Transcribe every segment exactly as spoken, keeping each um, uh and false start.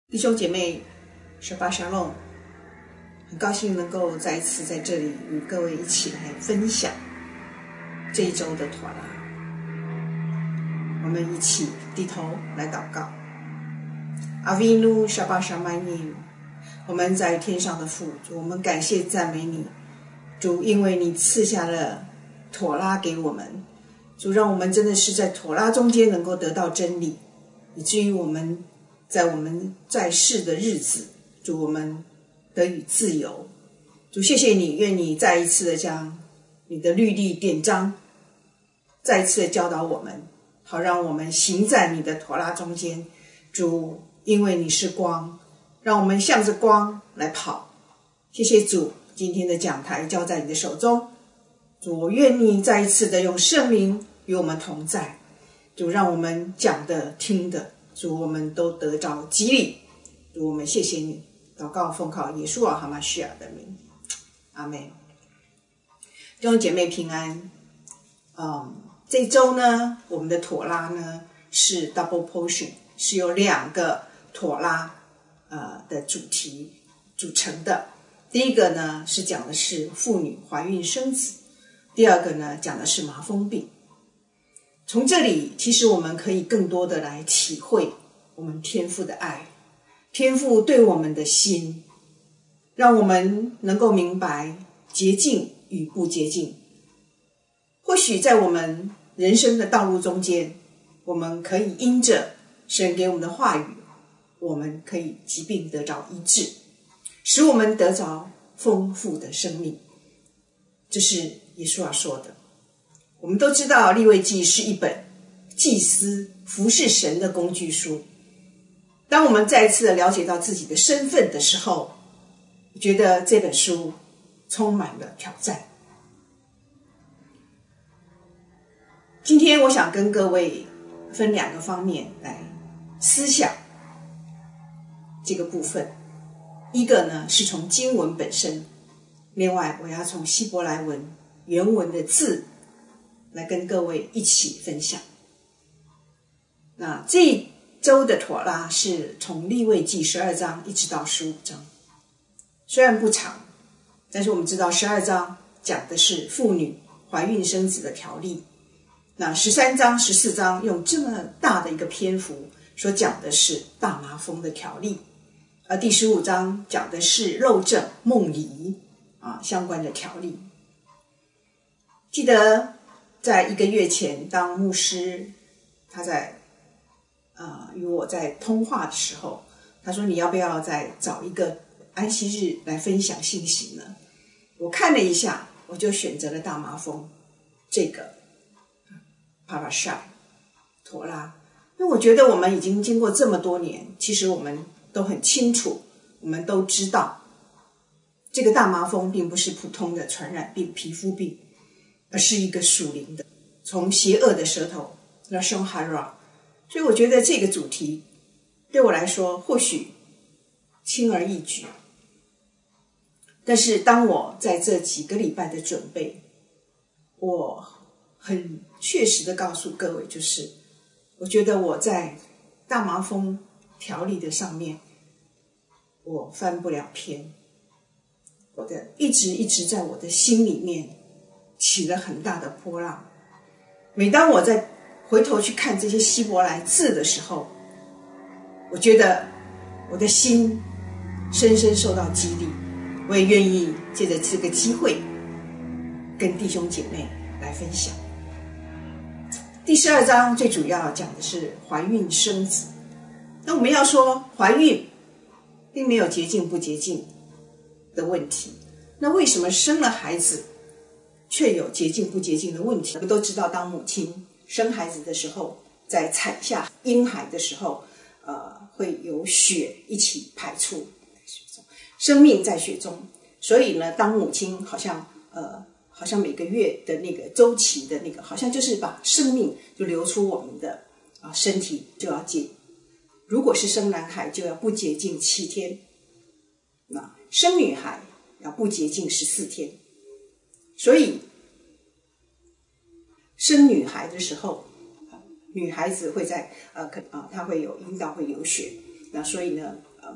弟兄姐妹，十八沙龙，很高兴能够再一次在这里与各位一起来分享这一周的妥拉。我们一起低头来祷告。阿维努沙巴沙曼尼，我们在天上的父，主，我们感谢赞美你，主，因为你赐下了妥拉给我们，主，让我们真的是在妥拉中间能够得到真理，以至于我们在我们在世的日子，主，我们得以自由。主，谢谢你，愿你再一次的将你的律例典章再一次的教导我们，好让我们行在你的妥拉中间。主，因为你是光，让我们向着光来跑。谢谢主，今天的讲台交在你的手中。主，我愿你再一次的用圣灵与我们同在。主，让我们讲的听的，主，我们都得着激励。主，我们谢谢你，祷告奉靠耶稣哈马西亚的名，阿们。弟兄姐妹平安。嗯，这周呢，我们的妥拉呢是 double portion， 是由两个妥拉呃的主题组成的。第一个呢是讲的是妇女怀孕生子，第二个呢讲的是麻风病。从这里其实我们可以更多的来体会我们天父的爱，天父对我们的心，让我们能够明白洁净与不洁净。或许在我们人生的道路中间，我们可以因着神给我们的话语，我们可以疾病得着医治，使我们得着丰富的生命。这是耶稣要说的。我们都知道利未记是一本祭司服侍神的工具书。当我们再一次的了解到自己的身份的时候，我觉得这本书充满了挑战。今天我想跟各位分两个方面来思想这个部分。一个呢是从经文本身，另外我要从希伯来文原文的字来跟各位一起分享。那这一周的妥拉是从利未记十二章一直到十五章，虽然不长，但是我们知道十二章讲的是妇女怀孕生子的条例，那十三章十四章用这么大的一个篇幅所讲的是大麻风的条例，而第十五章讲的是漏症梦遗啊相关的条例。记得在一个月前，当牧师他在呃与我在通话的时候，他说你要不要再找一个安息日来分享信息呢？我看了一下，我就选择了大麻风这个帕拉沙妥拉，因为我觉得我们已经经过这么多年，其实我们都很清楚，我们都知道这个大麻风并不是普通的传染病皮肤病，而是一个属灵的，从邪恶的舌头 Lashon Hara。 所以我觉得这个主题对我来说或许轻而易举，但是当我在这几个礼拜的准备，我很确实的告诉各位，就是我觉得我在大麻风条例的上面我翻不了篇，我的一直一直在我的心里面起了很大的波浪。每当我在回头去看这些希伯来字的时候，我觉得我的心深深受到激励，我也愿意借着这个机会跟弟兄姐妹来分享。第十二章最主要讲的是怀孕生子。那我们要说怀孕并没有洁净不洁净的问题，那为什么生了孩子却有洁净不洁净的问题？我们都知道，当母亲生孩子的时候，在产下婴孩的时候，呃，会有血一起排出，生命在血中。所以呢，当母亲好像呃，好像每个月的那个周期的那个，好像就是把生命就流出我们的啊身体，就要洁。如果是生男孩，就要不洁净七天；那生女孩要不洁净十四天。所以生女孩的时候，女孩子会在呃可啊，她会有阴道会有血，那所以呢，呃，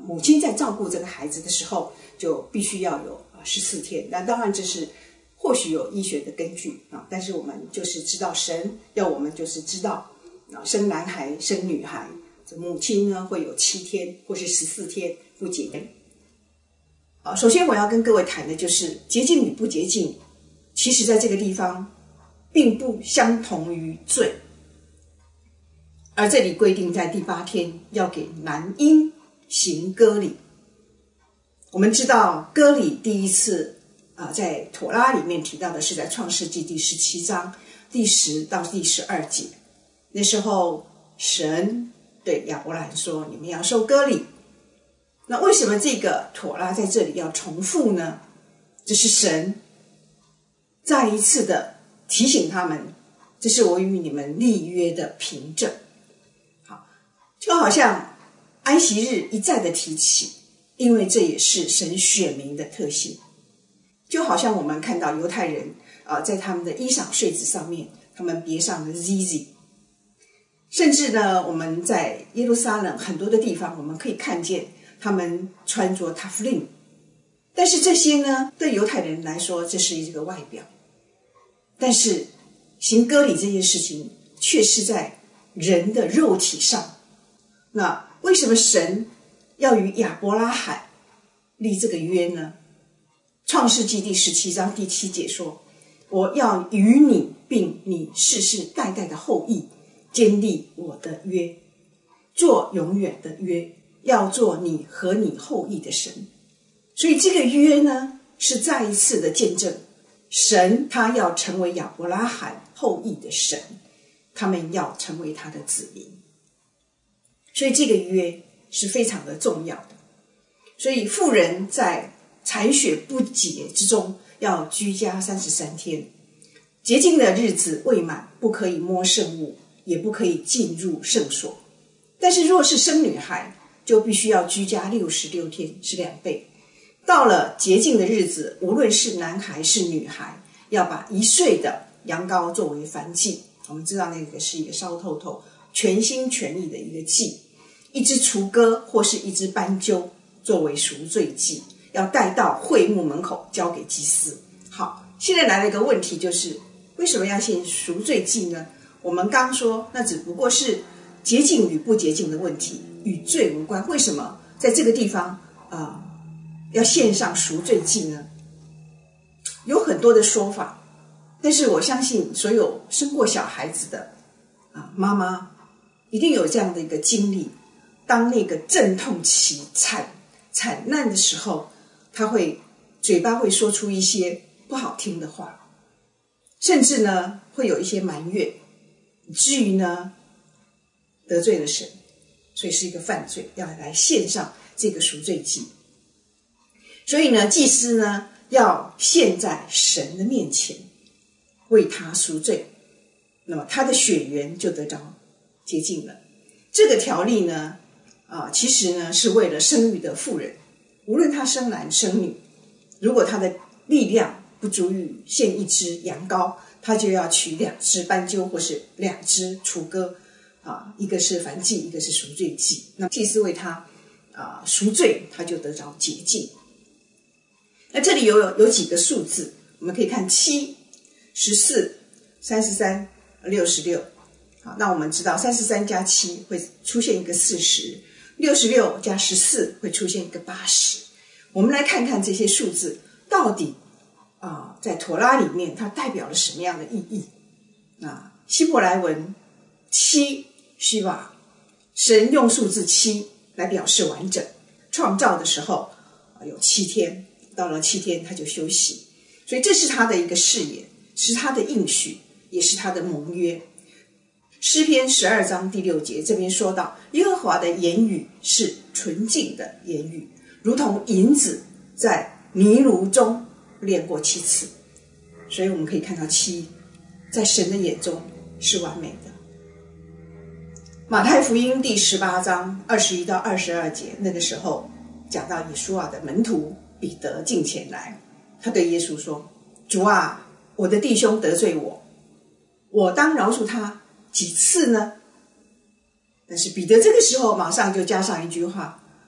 母亲在照顾这个孩子的时候，就必须要有十四天。那当然这是或许有医学的根据啊，但是我们就是知道神要我们就是知道啊，生男孩生女孩，这母亲呢会有七天或是十四天不洁净。啊，首先我要跟各位谈的就是洁净与不洁净，其实在这个地方并不相同于罪，而这里规定在第八天要给男婴行割礼。我们知道割礼第一次啊，在妥拉里面提到的是在创世纪第十七章第十到第十二节。那时候神对亚伯兰说，你们要受割礼。那为什么这个妥拉在这里要重复呢？这是神再一次的提醒他们，这是我与你们立约的凭证。好，就好像安息日一再的提起，因为这也是神选民的特性。就好像我们看到犹太人啊、呃，在他们的衣裳穗子上面，他们别上了 Z Z。甚至呢，我们在耶路撒冷很多的地方，我们可以看见他们穿着 taflin， 但是这些呢，对犹太人来说，这是一个外表。但是行割礼这件事情，却是在人的肉体上。那为什么神要与亚伯拉罕立这个约呢？创世纪第十七章第七节说，我要与你并你世世代代的后裔坚立我的约，做永远的约，要做你和你后裔的神。所以这个约呢，是再一次的见证神他要成为亚伯拉罕后裔的神，他们要成为他的子民。所以这个约是非常的重要的。所以妇人在采血不洁之中要居家三十三天，洁净的日子未满，不可以摸圣物，也不可以进入圣所。但是若是生女孩，就必须要居家六十六天，是两倍。到了洁净的日子，无论是男孩是女孩，要把一岁的羊羔作为燔祭。我们知道那个是一个烧透透全心全意的一个祭，一只雏鸽或是一只斑鸠作为赎罪祭，要带到会幕门口交给祭司。好，现在来了一个问题，就是为什么要献赎罪祭呢？我们刚说那只不过是洁净与不洁净的问题，与罪无关。为什么在这个地方呃要献上赎罪祭呢？有很多的说法，但是我相信所有生过小孩子的啊妈妈一定有这样的一个经历，当那个阵痛期惨惨难的时候，他会嘴巴会说出一些不好听的话，甚至呢会有一些埋怨，以至于呢得罪了神，所以是一个犯罪，要来献上这个赎罪祭。所以呢，祭司呢要献在神的面前，为他赎罪，那么他的血缘就得着洁净了。这个条例呢，啊，其实呢是为了生育的妇人，无论他生男生女，如果他的力量不足以献一只羊羔，他就要取两只斑鸠或是两只雏鸽，啊，一个是燔祭，一个是赎罪祭。那祭司为他啊赎罪，他就得着洁净。那这里有有几个数字，我们可以看七、十四、三十三、六十六。好，那我们知道三十三加七会出现一个四十，六十六加十四会出现一个八十。我们来看看这些数字到底啊、呃，在妥拉里面它代表了什么样的意义？啊，希伯来文七希瓦，神用数字七来表示完整。创造的时候啊有七天。到了七天他就休息，所以这是他的一个誓言，是他的应许，也是他的盟约。诗篇十二章第六节这边说到，耶和华的言语是纯净的言语，如同银子在泥炉中炼过七次。所以我们可以看到七在神的眼中是完美的。马太福音第十八章二十一到二十二节，那个时候讲到耶稣啊的门徒彼得近前来，他对耶稣说，主啊，我的弟兄得罪我，我当饶恕他几次呢？但是彼得这个时候马上就加上一句话，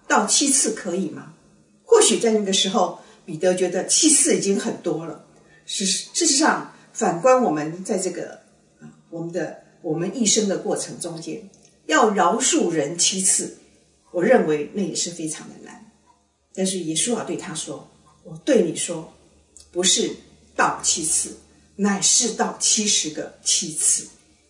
到七次可以吗？或许在那个时候，彼得觉得七次已经很多了。事事实上，反观我们在这个我们的我们一生的过程中间，要饶恕人七次，我认为那也是非常的难。但是耶稣啊对他说：“我对你说，不是到七次，乃是到七十个七次。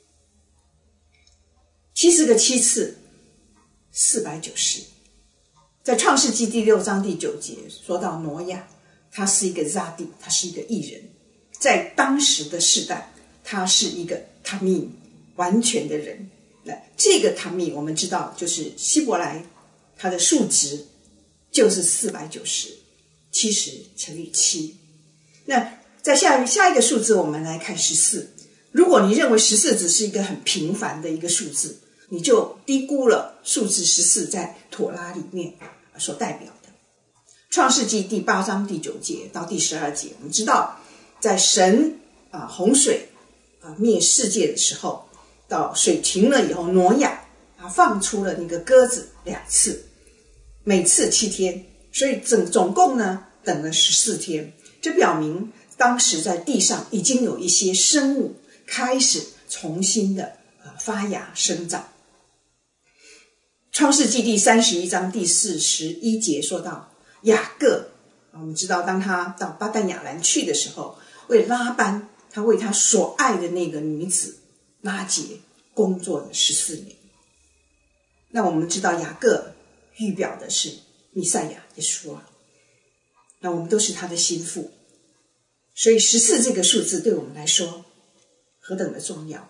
七十个七次，四百九十。在创世纪第六章第九节说到挪亚，他是一个扎地，他是一个义人，在当时的世代，他是一个塔密完全的人。那这个塔密我们知道就是希伯来，它的数值就是四百九十，七十乘以七。那在下下一个数字，我们来看十四。如果你认为十四只是一个很平凡的一个数字，你就低估了数字十四在妥拉里面所代表的。创世纪第八章第九节到第十二节，我们知道在神啊洪水啊灭世界的时候，到水停了以后，挪亚啊放出了那个鸽子两次，每次七天，所以整总共呢等了十四天。这表明当时在地上已经有一些生物开始重新的呃发芽生长。创世纪第三十一章第四十一节说到雅各，我们知道当他到巴旦亚兰去的时候，为拉班，他为他所爱的那个女子拉结工作了十四年。那我们知道雅各预表的是弥赛亚耶稣啊，那我们都是他的心腹，所以十四这个数字对我们来说何等的重要。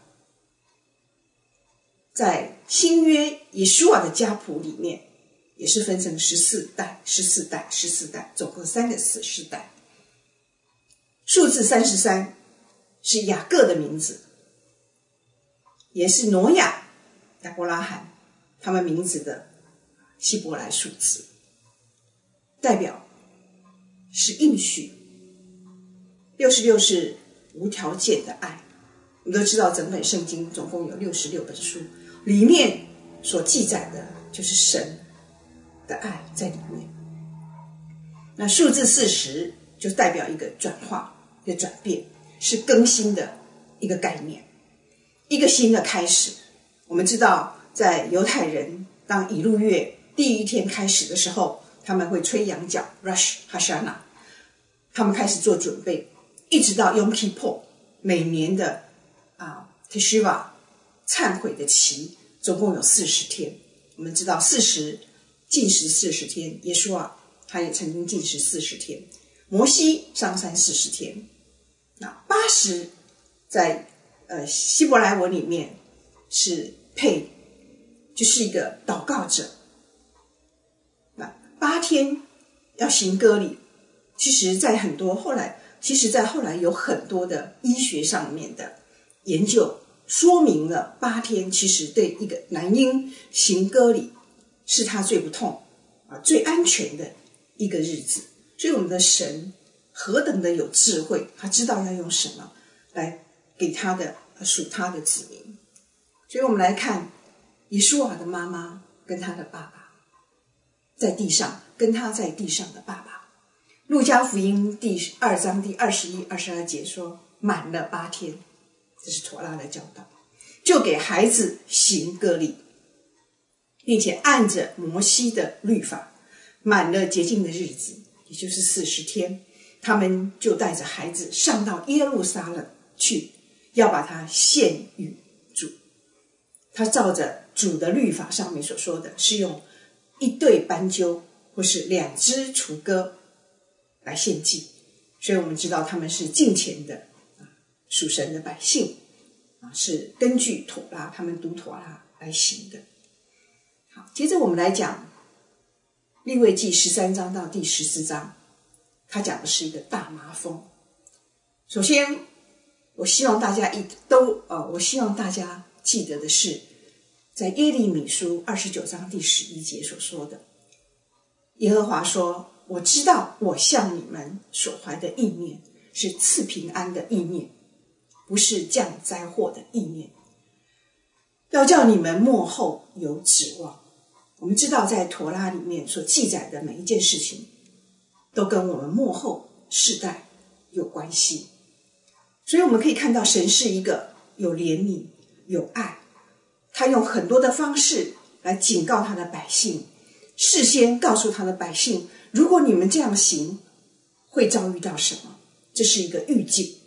在新约耶稣啊的家谱里面，也是分成十四代、十四代、十四代，总共三个四世代。数字三十三是雅各的名字，也是挪亚、亚伯拉罕他们名字的希伯来数字，代表是应许。六十六是无条件的爱，我们都知道整本圣经总共有六十六本书，里面所记载的就是神的爱在里面。那数字四十就代表一个转化，一个转变，是更新的一个概念，一个新的开始。我们知道在犹太人当以路月第一天开始的时候，他们会吹羊角 Rosh Hashanah， 他们开始做准备，一直到 Yom Kippur 每年的啊 Teshuvah 忏悔的期，总共有四十天。我们知道四十禁食四十天，耶稣啊他也曾经禁食四十天，摩西上山四十天。那八十在呃希伯来文里面是配，就是一个祷告者。那八天要行割礼，其实在很多后来，其实在后来有很多的医学上面的研究说明了八天其实对一个男婴行割礼是他最不痛啊最安全的一个日子。所以我们的神何等的有智慧，他知道要用什么来给他的属他的子民。所以我们来看以书亚的妈妈跟他的爸爸在地上，跟他在地上的爸爸。路加福音第二章第二十一、二十二节说，满了八天，这是妥拉的教导，就给孩子行割礼，并且按着摩西的律法，满了洁净的日子，也就是四十天，他们就带着孩子上到耶路撒冷去，要把他献与主。他照着主的律法上面所说的，是用一对斑鸠或是两只雏鸽来献祭，所以我们知道他们是敬虔的属神的百姓，是根据妥拉，他们读妥拉来行的。好，接着我们来讲利未记十三章到第十四章，他讲的是一个大麻风。首先我希望大家一都呃，我希望大家记得的是，在耶利米书二十九章第十一节所说的，耶和华说，我知道我向你们所怀的意念是赐平安的意念，不是降灾祸的意念，要叫你们末后有指望。 我们知道在陀拉里面所记载的每一件事情都跟我们末后世代有关系，所以我们可以看到神是一个有怜悯有爱，他用很多的方式来警告他的百姓，事先告诉他的百姓，如果你们这样行会遭遇到什么，这是一个预警。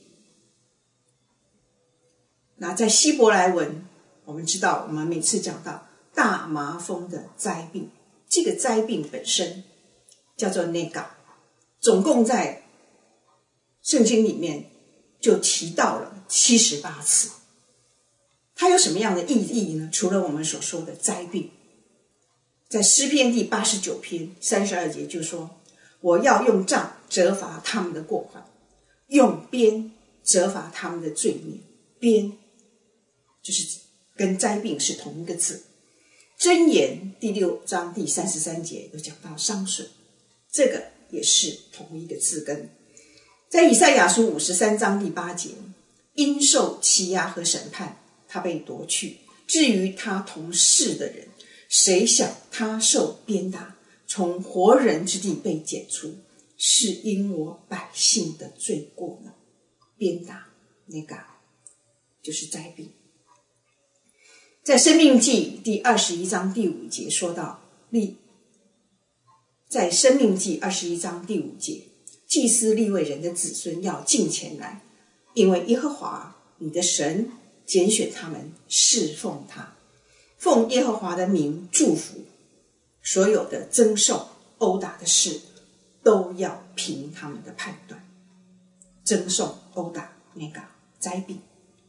那在希伯来文，我们知道我们每次讲到大麻风的灾病，这个灾病本身叫做 nega， 总共在圣经里面就提到了七十八次。它有什么样的意义呢？除了我们所说的灾病，在诗篇第八十九篇三十二节就说，我要用杖责罚他们的过犯，用鞭责罚他们的罪孽。鞭就是跟灾病是同一个字。箴言第六章第三十三节有讲到伤损，这个也是同一个字根。在以赛亚书五十三章第八节，因受欺压和审判，他被夺去。至于他同事的人，谁想他受鞭打，从活人之地被剪除，是因我百姓的罪过呢？鞭打那个就是灾病。在申命记第二十一章第五节说到，利在申命记二十一章第五节，祭司利未人的子孙要进前来，因为耶和华你的神拣选他们侍奉他，奉耶和华的名祝福，所有的争讼殴打的事都要凭他们的判断。争讼殴打那个灾病，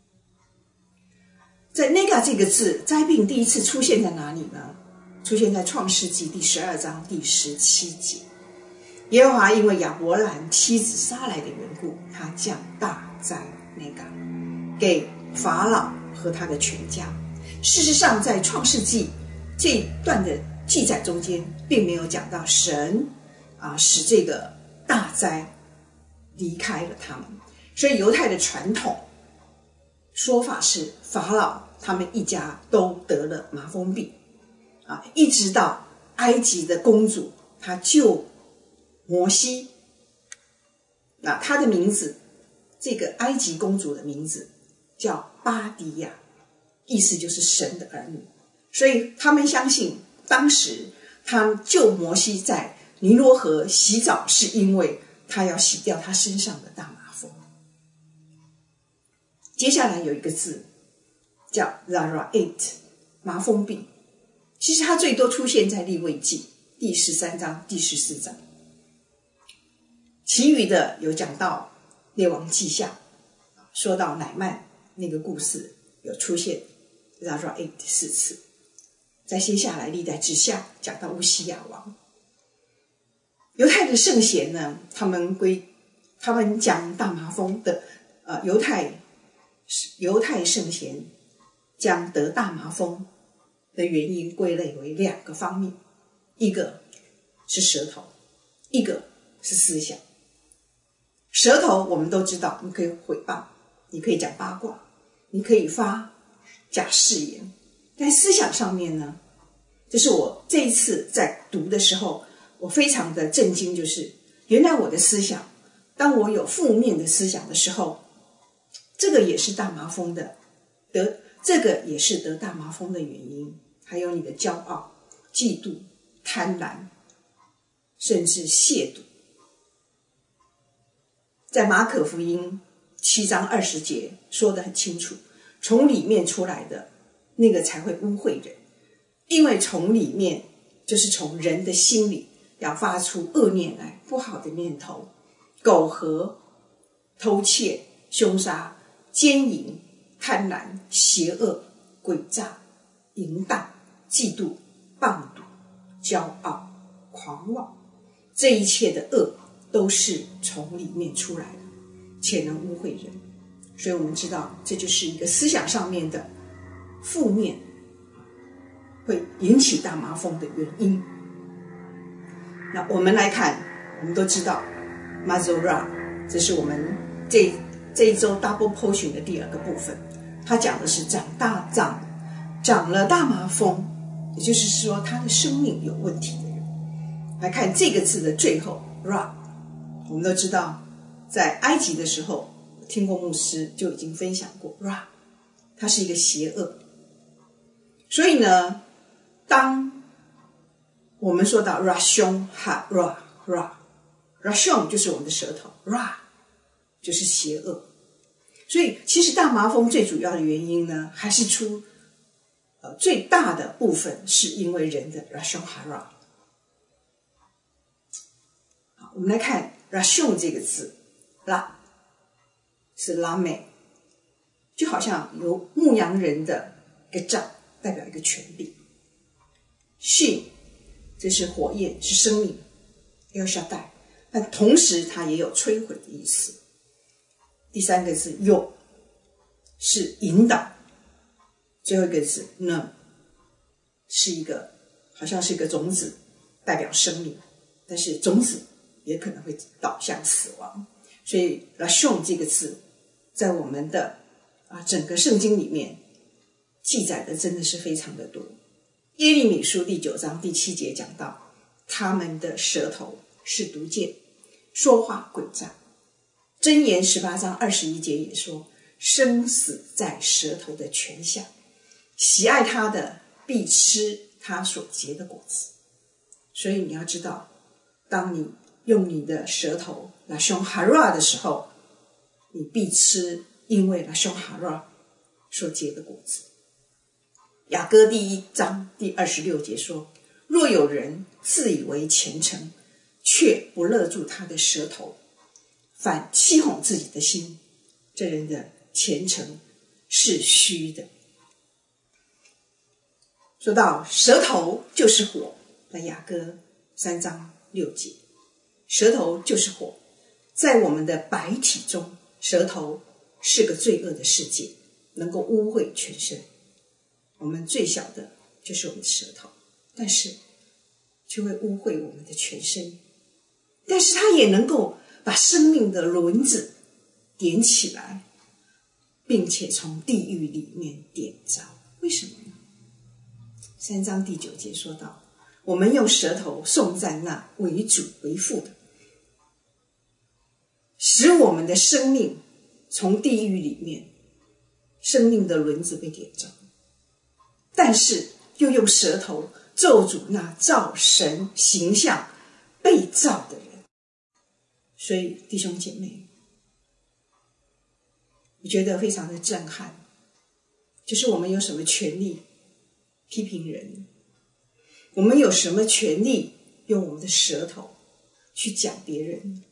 在那个这个字，灾病第一次出现在哪里呢？出现在创世纪第十二章第十七节。耶和华因为亚伯兰妻子撒来的缘故，他降大灾那个给法老和他的全家。事实上在创世纪这一段的记载中间，并没有讲到神啊使这个大灾离开了他们，所以犹太的传统说法是法老他们一家都得了麻风病啊，一直到埃及的公主她救摩西，那她的名字，这个埃及公主的名字叫巴迪亚，意思就是神的儿女。所以他们相信当时他救摩西在尼罗河洗澡，是因为他要洗掉他身上的大麻风。接下来有一个字叫 Zara'at 麻风病，其实它最多出现在利未记第十三章第十四章，其余的有讲到列王记下，说到乃曼那个故事有出现 Zara'at 四次。再接下来历代志下讲到乌西亚王。犹太的圣贤呢，他们归他们讲大麻风的呃犹太犹太圣贤将得大麻风的原因归类为两个方面，一个是舌头，一个是思想。舌头我们都知道，你可以毁谤，你可以讲八卦，你可以发假誓言，但思想上面呢，这是我这一次在读的时候我非常的震惊，就是原来我的思想，当我有负面的思想的时候，这个也是大麻风的得这个也是得大麻风的原因。还有你的骄傲、嫉妒、贪婪，甚至亵渎。在马可福音七章二十节说得很清楚，从里面出来的那个才会污秽人，因为从里面就是从人的心里要发出恶念来，不好的念头，苟合、偷窃、凶杀、奸淫、贪婪、邪恶、诡诈、淫荡、嫉妒、谤赌、骄傲、狂妄，这一切的恶都是从里面出来的，且能污秽人。所以我们知道这就是一个思想上面的负面会引起大麻风的原因。那我们来看，我们都知道 Mazorah， 这是我们这这一周 Double Portion 的第二个部分，它讲的是长大长长了大麻风也就是说他的生命有问题的人。来看这个字的最后 Ra， 我们都知道在埃及的时候听过牧师就已经分享过 Ra， 它是一个邪恶。所以呢，当我们说到 Rashon Ha Ra Ra Rashon 就是我们的舌头， Ra 就是邪恶。所以其实大麻风最主要的原因呢，还是出呃最大的部分是因为人的 Rashon Ha Ra。 好，我们来看 Rashon 这个字，拉是拉美，就好像有牧羊人的一个杖，代表一个权柄。Shin 这是火焰，是生命 El Shaddai， 但同时它也有摧毁的意思。第三个字 Yo 是引导，最后一个字 Nun 是一个好像是一个种子，代表生命，但是种子也可能会导向死亡。所以 Rashon 这个字在我们的啊整个圣经里面记载的真的是非常的多。耶利米书第九章第七节讲到，他们的舌头是毒箭，说话诡诈。箴言十八章二十一节也说，生死在舌头的泉下，喜爱他的必吃他所结的果子。所以你要知道，当你用你的舌头来凶哈拉的时候，你必吃因为来凶哈拉所结的果子。雅歌第一章第二十六节说，若有人自以为虔诚，却不勒住他的舌头，反欺哄自己的心，这人的虔诚是虚的。说到舌头就是火，在雅歌三章六节，舌头就是火，在我们的百体中，舌头是个罪恶的世界，能够污秽全身。我们最小的就是我们的舌头，但是却会污秽我们的全身。但是它也能够把生命的轮子点起来，并且从地狱里面点着。为什么呢？三章第九节说到，我们用舌头颂赞那为主为父的，使我们的生命从地狱里面，生命的轮子被点着，但是又用舌头咒诅那照神形象被造的人。所以弟兄姐妹，我觉得非常的震撼，就是我们有什么权利批评人？我们有什么权利用我们的舌头去讲别人？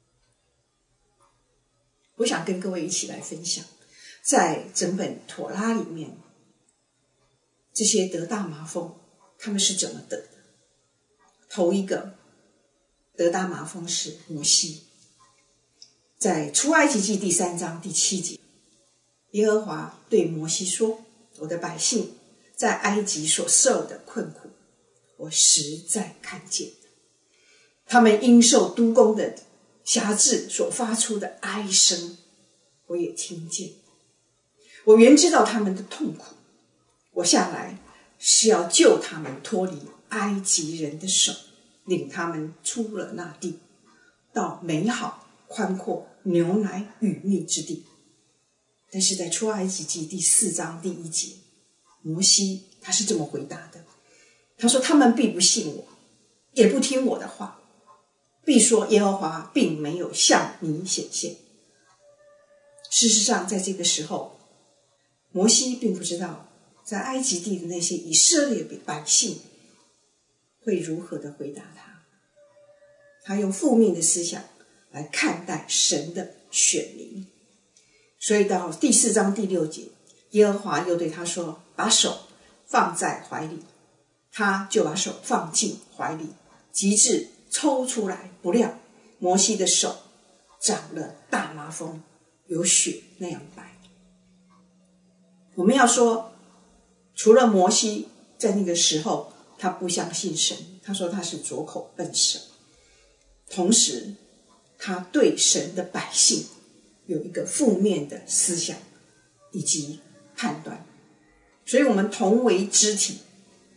我想跟各位一起来分享，在整本妥拉里面，这些得大麻风他们是怎么得的？头一个得大麻风是摩西，在出埃及记第三章第七节，耶和华对摩西说，我的百姓在埃及所受的困苦，我实在看见，他们因受督工的辖制所发出的哀声，我也听见。我原知道他们的痛苦，我下来是要救他们脱离埃及人的手，领他们出了那地，到美好宽阔牛奶与蜜之地。但是在出埃及记第四章第一节，摩西他是这么回答的，他说，他们必不信我，也不听我的话，必说耶和华并没有向你显现。事实上在这个时候，摩西并不知道在埃及地的那些以色列百姓会如何的回答他。他用负面的思想来看待神的选民。所以到第四章第六节，耶和华又对他说，把手放在怀里，他就把手放进怀里，及至抽出来，不料摩西的手长了大麻风，有血那样白。我们要说，除了摩西在那个时候他不相信神，他说他是拙口笨舌，同时他对神的百姓有一个负面的思想以及判断。所以我们同为肢体，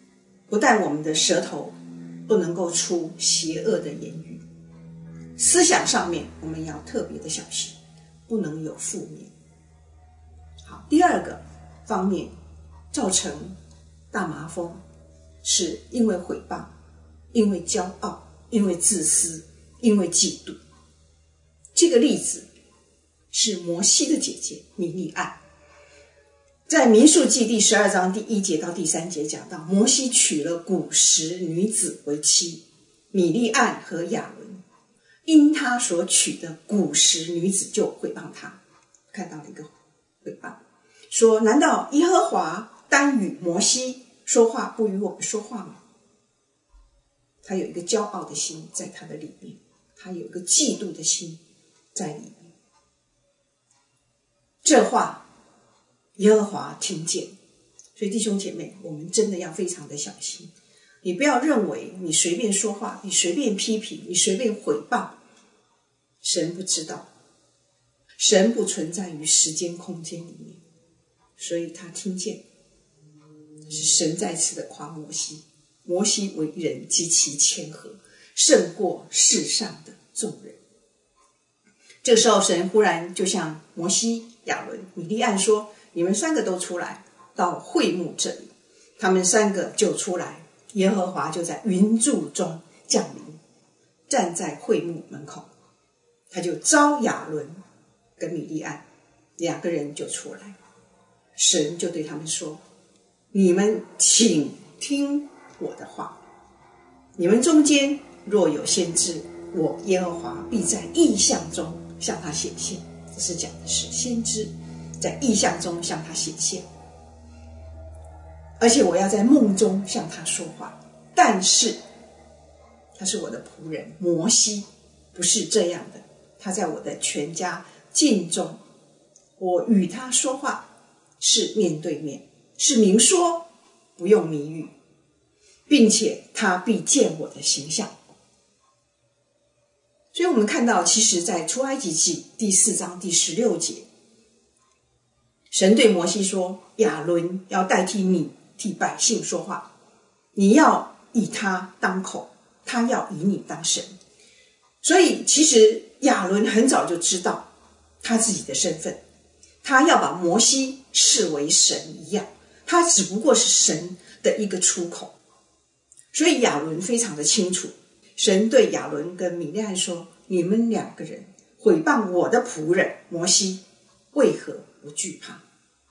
不但我们的舌头不能够出邪恶的言语，思想上面我们要特别的小心，不能有负面。好，第二个方面造成大麻风，是因为毁谤，因为骄傲，因为自私，因为嫉妒。这个例子是摩西的姐姐米利暗，在民数记第十二章第一节到第三节讲到，摩西娶了古时女子为妻，米利暗和亚伦，因他所娶的古时女子就毁谤他，看到了一个毁谤，说难道耶和华单与摩西说话，不与我们说话吗？他有一个骄傲的心在他的里面，他有一个嫉妒的心在里面。这话耶和华听见，所以弟兄姐妹，我们真的要非常的小心。你不要认为你随便说话，你随便批评，你随便毁谤，神不知道，神不存在于时间空间里面，所以他听见。是神再次的夸摩西，摩西为人极其谦和，胜过世上的众人。这个时候神忽然就向摩西、亚伦、米利暗说，你们三个都出来到会幕这里。他们三个就出来，耶和华就在云柱中降临，站在会幕门口。他就召亚伦跟米利暗两个人就出来，神就对他们说，你们请听我的话，你们中间若有先知，我耶和华必在异象中向他显现。这是讲的是先知在异象中向他显现，而且我要在梦中向他说话。但是他是我的仆人摩西不是这样的，他在我的全家境中，我与他说话是面对面，是明说，不用谜语，并且他必见我的形象。所以我们看到，其实在出埃及记第四章第十六节，神对摩西说，亚伦要代替你替百姓说话，你要以他当口，他要以你当神。所以其实亚伦很早就知道他自己的身份，他要把摩西视为神一样，他只不过是神的一个出口。所以亚伦非常的清楚，神对亚伦跟米利暗说，你们两个人毁谤我的仆人摩西，为何不惧怕？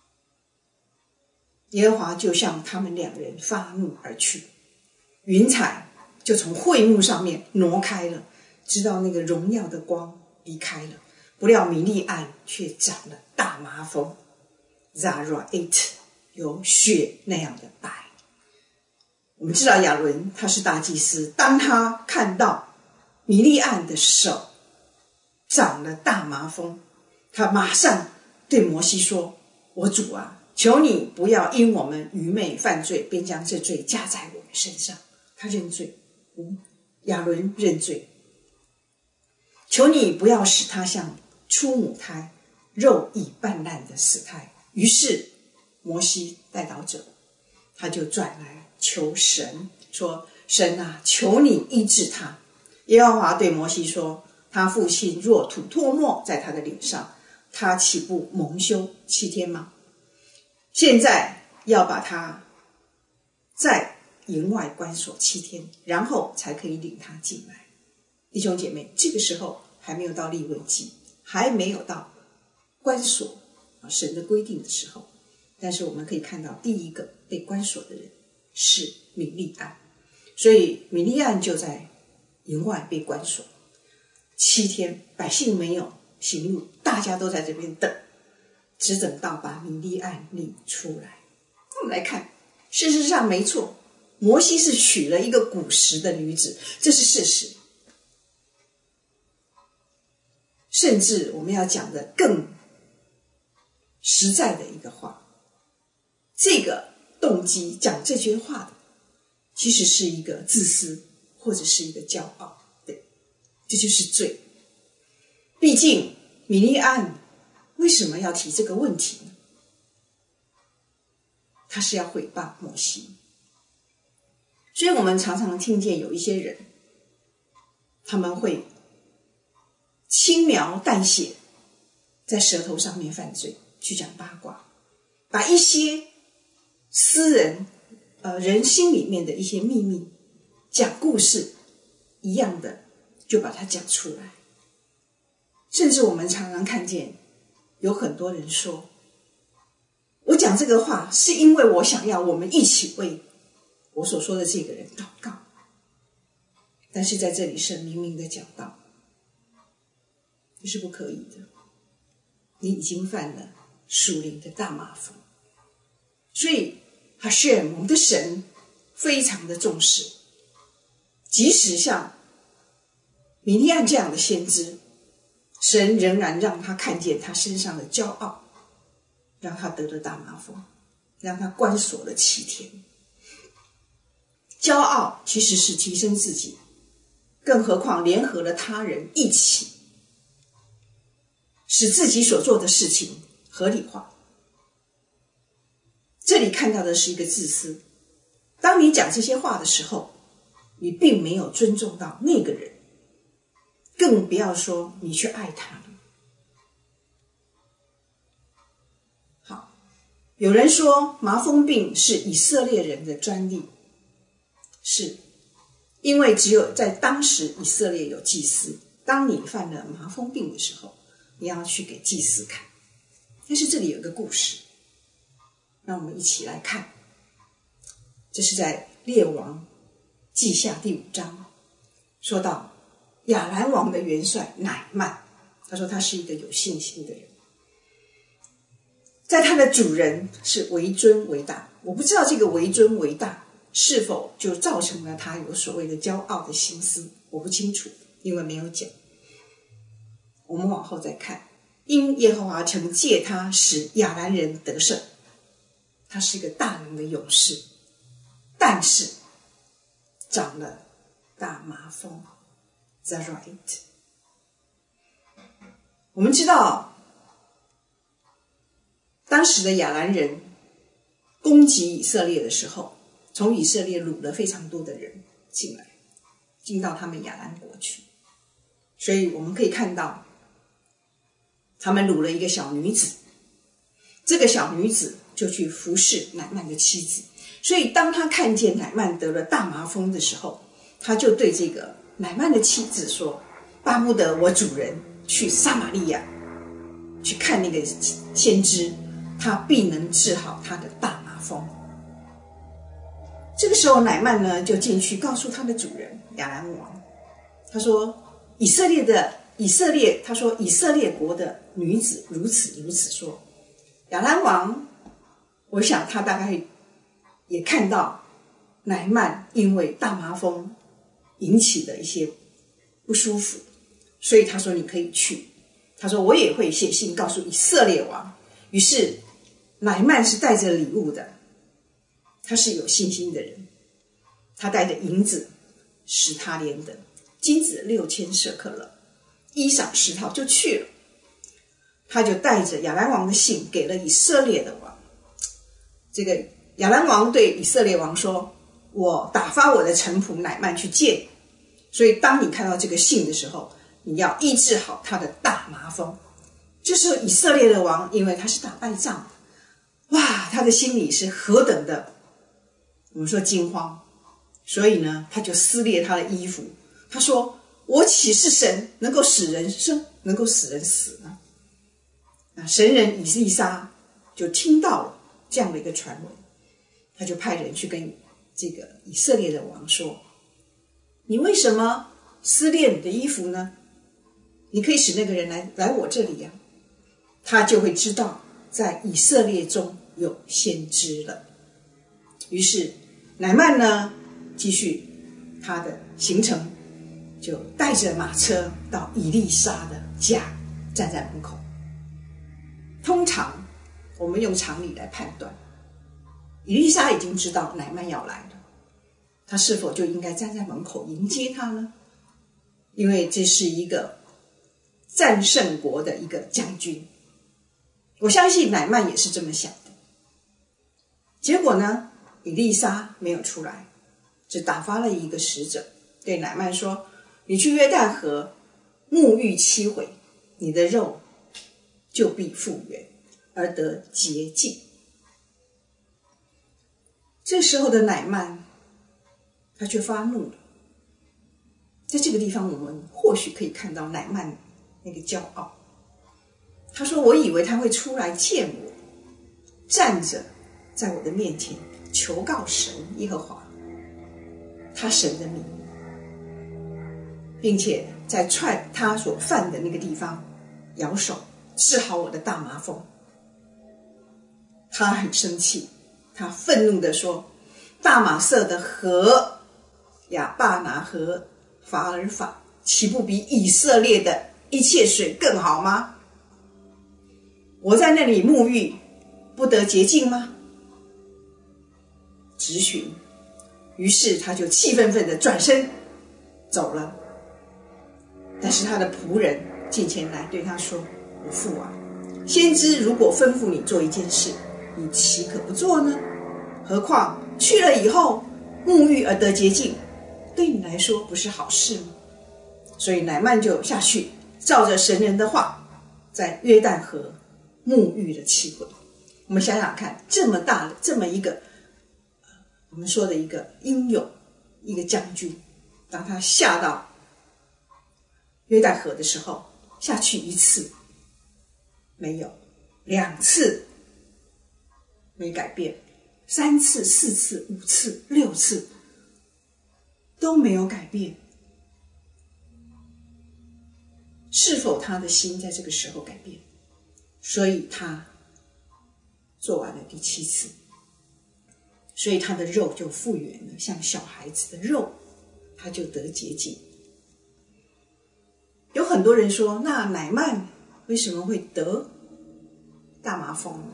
耶和华就向他们两人发怒而去，云彩就从会幕上面挪开了，直到那个荣耀的光离开了。不料米利暗却长了大麻风 Zaraat， 有雪那样的白。我们知道亚伦他是大祭司，当他看到米利暗的手长了大麻风，他马上对摩西说，我主啊，求你不要因我们愚昧犯罪，便将这罪加在我们身上。他认罪，亚伦认罪，求你不要使他像出母胎肉已半烂的死胎。于是摩西代祷者，他就转来求神说，神啊，求你医治他。耶和华对摩西说，他父亲若吐唾沫在他的脸上，他岂不蒙羞七天吗？现在要把他在营外关锁七天，然后才可以领他进来。弟兄姐妹，这个时候还没有到利未记，还没有到关锁神的规定的时候，但是我们可以看到第一个被关锁的人是米利暗，所以米利暗就在营外被关锁七天，百姓没有行路，大家都在这边等，只等到把米利暗领出来。我们来看，事实上没错，摩西是娶了一个古时的女子，这是事实。甚至我们要讲的更实在的一个话，这个动机讲这句话的其实是一个自私，或者是一个骄傲，对，这就是罪。毕竟米利暗为什么要提这个问题呢？他是要毁谤摩西。 所以我们常常听见有一些人，他们会轻描淡写在舌头上面犯罪，去讲八卦，把一些私人呃人心里面的一些秘密，讲故事一样的就把它讲出来。甚至我们常常看见有很多人说，我讲这个话是因为我想要我们一起为我所说的这个人祷告，但是在这里神明明的讲到，这是不可以的，你已经犯了属灵的大麻烦。所以Hashem，我们的神非常的重视，即使像米利暗这样的先知，神仍然让他看见他身上的骄傲，让他得了大麻风，让他关锁了七天。骄傲其实是提升自己，更何况联合了他人一起，使自己所做的事情合理化。这里看到的是一个自私，当你讲这些话的时候，你并没有尊重到那个人，更不要说你去爱他了。好，有人说麻风病是以色列人的专利，是因为只有在当时以色列有祭司，当你犯了麻风病的时候，你要去给祭司看。但是这里有一个故事，让我们一起来看。这是在列王记下第五章，说到亚兰王的元帅乃曼，他说他是一个有信心的人，在他的主人是为尊为大。我不知道这个为尊为大是否就造成了他有所谓的骄傲的心思，我不清楚，因为没有讲。我们往后再看，因耶和华曾借他使亚兰人得胜，他是一个大能的勇士，但是长了大麻风 Zarite。 我们知道当时的亚兰人攻击以色列的时候，从以色列掳了非常多的人进来，进到他们亚兰国去。所以我们可以看到他们掳了一个小女子，这个小女子就去服侍乃曼的妻子。所以当他看见乃曼得了大麻风的时候，他就对这个乃曼的妻子说，巴不得我主人去撒玛利亚去看那个先知，他必能治好他的大麻风。这个时候乃曼呢就进去告诉他的主人亚兰王，他说以色列的以色列他说以色列国的女子如此如此说。亚兰王我想他大概也看到乃曼因为大麻风引起的一些不舒服，所以他说你可以去，他说我也会写信告诉以色列王。于是乃曼是带着礼物的，他是有信心的人，他带着银子十他连的，金子六千舍克勒，衣裳十套就去了。他就带着亚兰王的信给了以色列的王。这个亚兰王对以色列王说，我打发我的臣仆乃曼去见你，所以当你看到这个信的时候，你要医治好他的大麻风。这时候以色列的王因为他是打败仗的，哇，他的心里是何等的我们说惊慌，所以呢他就撕裂他的衣服，他说我岂是神能够使人生能够使人死呢？那神人以利沙就听到了这样的一个传闻，他就派人去跟这个以色列的王说，你为什么撕裂你的衣服呢？你可以使那个人来来我这里呀、啊，他就会知道在以色列中有先知了。于是乃曼呢继续他的行程，就带着马车到以利沙的家，站在门口。通常我们用常理来判断，以利沙已经知道乃曼要来了，他是否就应该站在门口迎接他呢？因为这是一个战胜国的一个将军，我相信乃曼也是这么想的。结果呢，以利沙没有出来， 只打发了一个使者，对乃曼说：你去约旦河沐浴七回，你的肉就必复原，而得洁净。这时候的乃曼他却发怒了。在这个地方我们或许可以看到乃曼那个骄傲。他说：我以为他会出来见我，站着在我的面前求告神耶和华他神的名，并且在踹他所犯的那个地方摇手治好我的大麻风。他很生气，他愤怒地说：大马色的河亚巴拿河法尔法，岂不比以色列的一切水更好吗？我在那里沐浴，不得洁净吗？直询。于是他就气愤愤地转身走了。但是他的仆人进前来对他说：我父啊，先知如果吩咐你做一件事，你岂可不做呢？何况去了以后沐浴而得洁净，对你来说不是好事吗？所以乃曼就下去，照着神人的话，在约旦河沐浴了七回。我们想想看，这么大的这么一个我们说的一个英勇一个将军，当他下到约旦河的时候，下去一次没有，两次没改变，三次四次五次六次都没有改变。是否他的心在这个时候改变？所以他做完了第七次，所以他的肉就复原了，像小孩子的肉，他就得洁净。有很多人说，那乃曼为什么会得大麻风呢？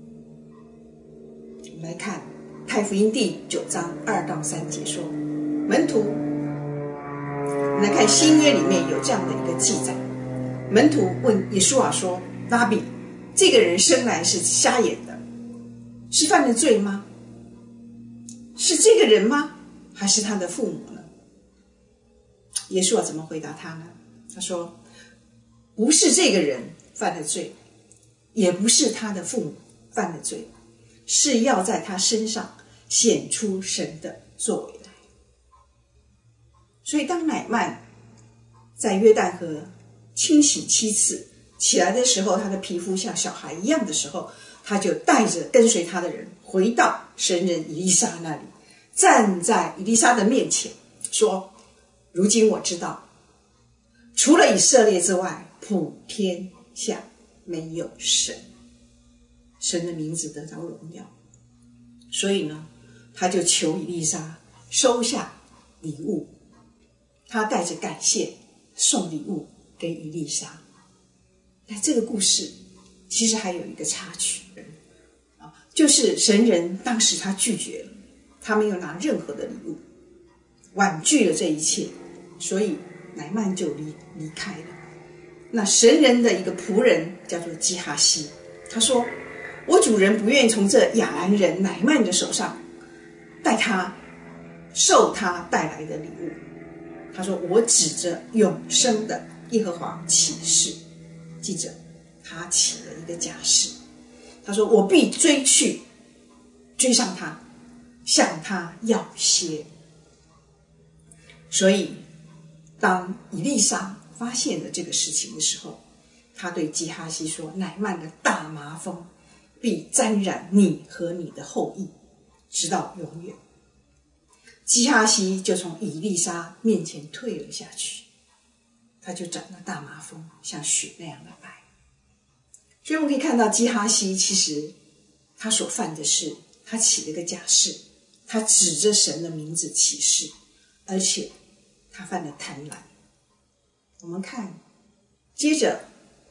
我们来看太福音第九章二到三节说，门徒，我们来看新约里面有这样的一个记载，门徒问耶稣啊说：拉比，这个人生来是瞎眼的，是犯了罪吗？是这个人吗？还是他的父母呢？耶稣啊怎么回答他呢？他说：不是这个人犯了罪，也不是他的父母犯了罪，是要在他身上显出神的作为来。所以当乃曼在约旦河清洗七次起来的时候，他的皮肤像小孩一样的时候，他就带着跟随他的人回到神人以利沙那里，站在以利沙的面前说：如今我知道，除了以色列之外，普天下没有神，神的名字得到荣耀。所以呢，他就求以利沙收下礼物，他带着感谢送礼物给以利沙。但这个故事其实还有一个插曲，就是神人当时他拒绝了，他没有拿任何的礼物，婉拒了这一切，所以乃曼就离离开了。那神人的一个仆人叫做基哈西，他说：我主人不愿意从这亚兰人乃曼的手上带他受他带来的礼物。他说：我指着永生的耶和华起誓。记着，他起了一个假誓，他说：我必追去追上他，向他要些。所以当以利沙发现了这个事情的时候，他对基哈西说：乃曼的大麻风必沾染你和你的后裔，直到永远。基哈西就从以利沙面前退了下去，他就长了大麻风，像雪那样的白。所以我们可以看到基哈西其实他所犯的事，他起了个假誓，他指着神的名字起誓，而且他犯了贪婪。我们看接着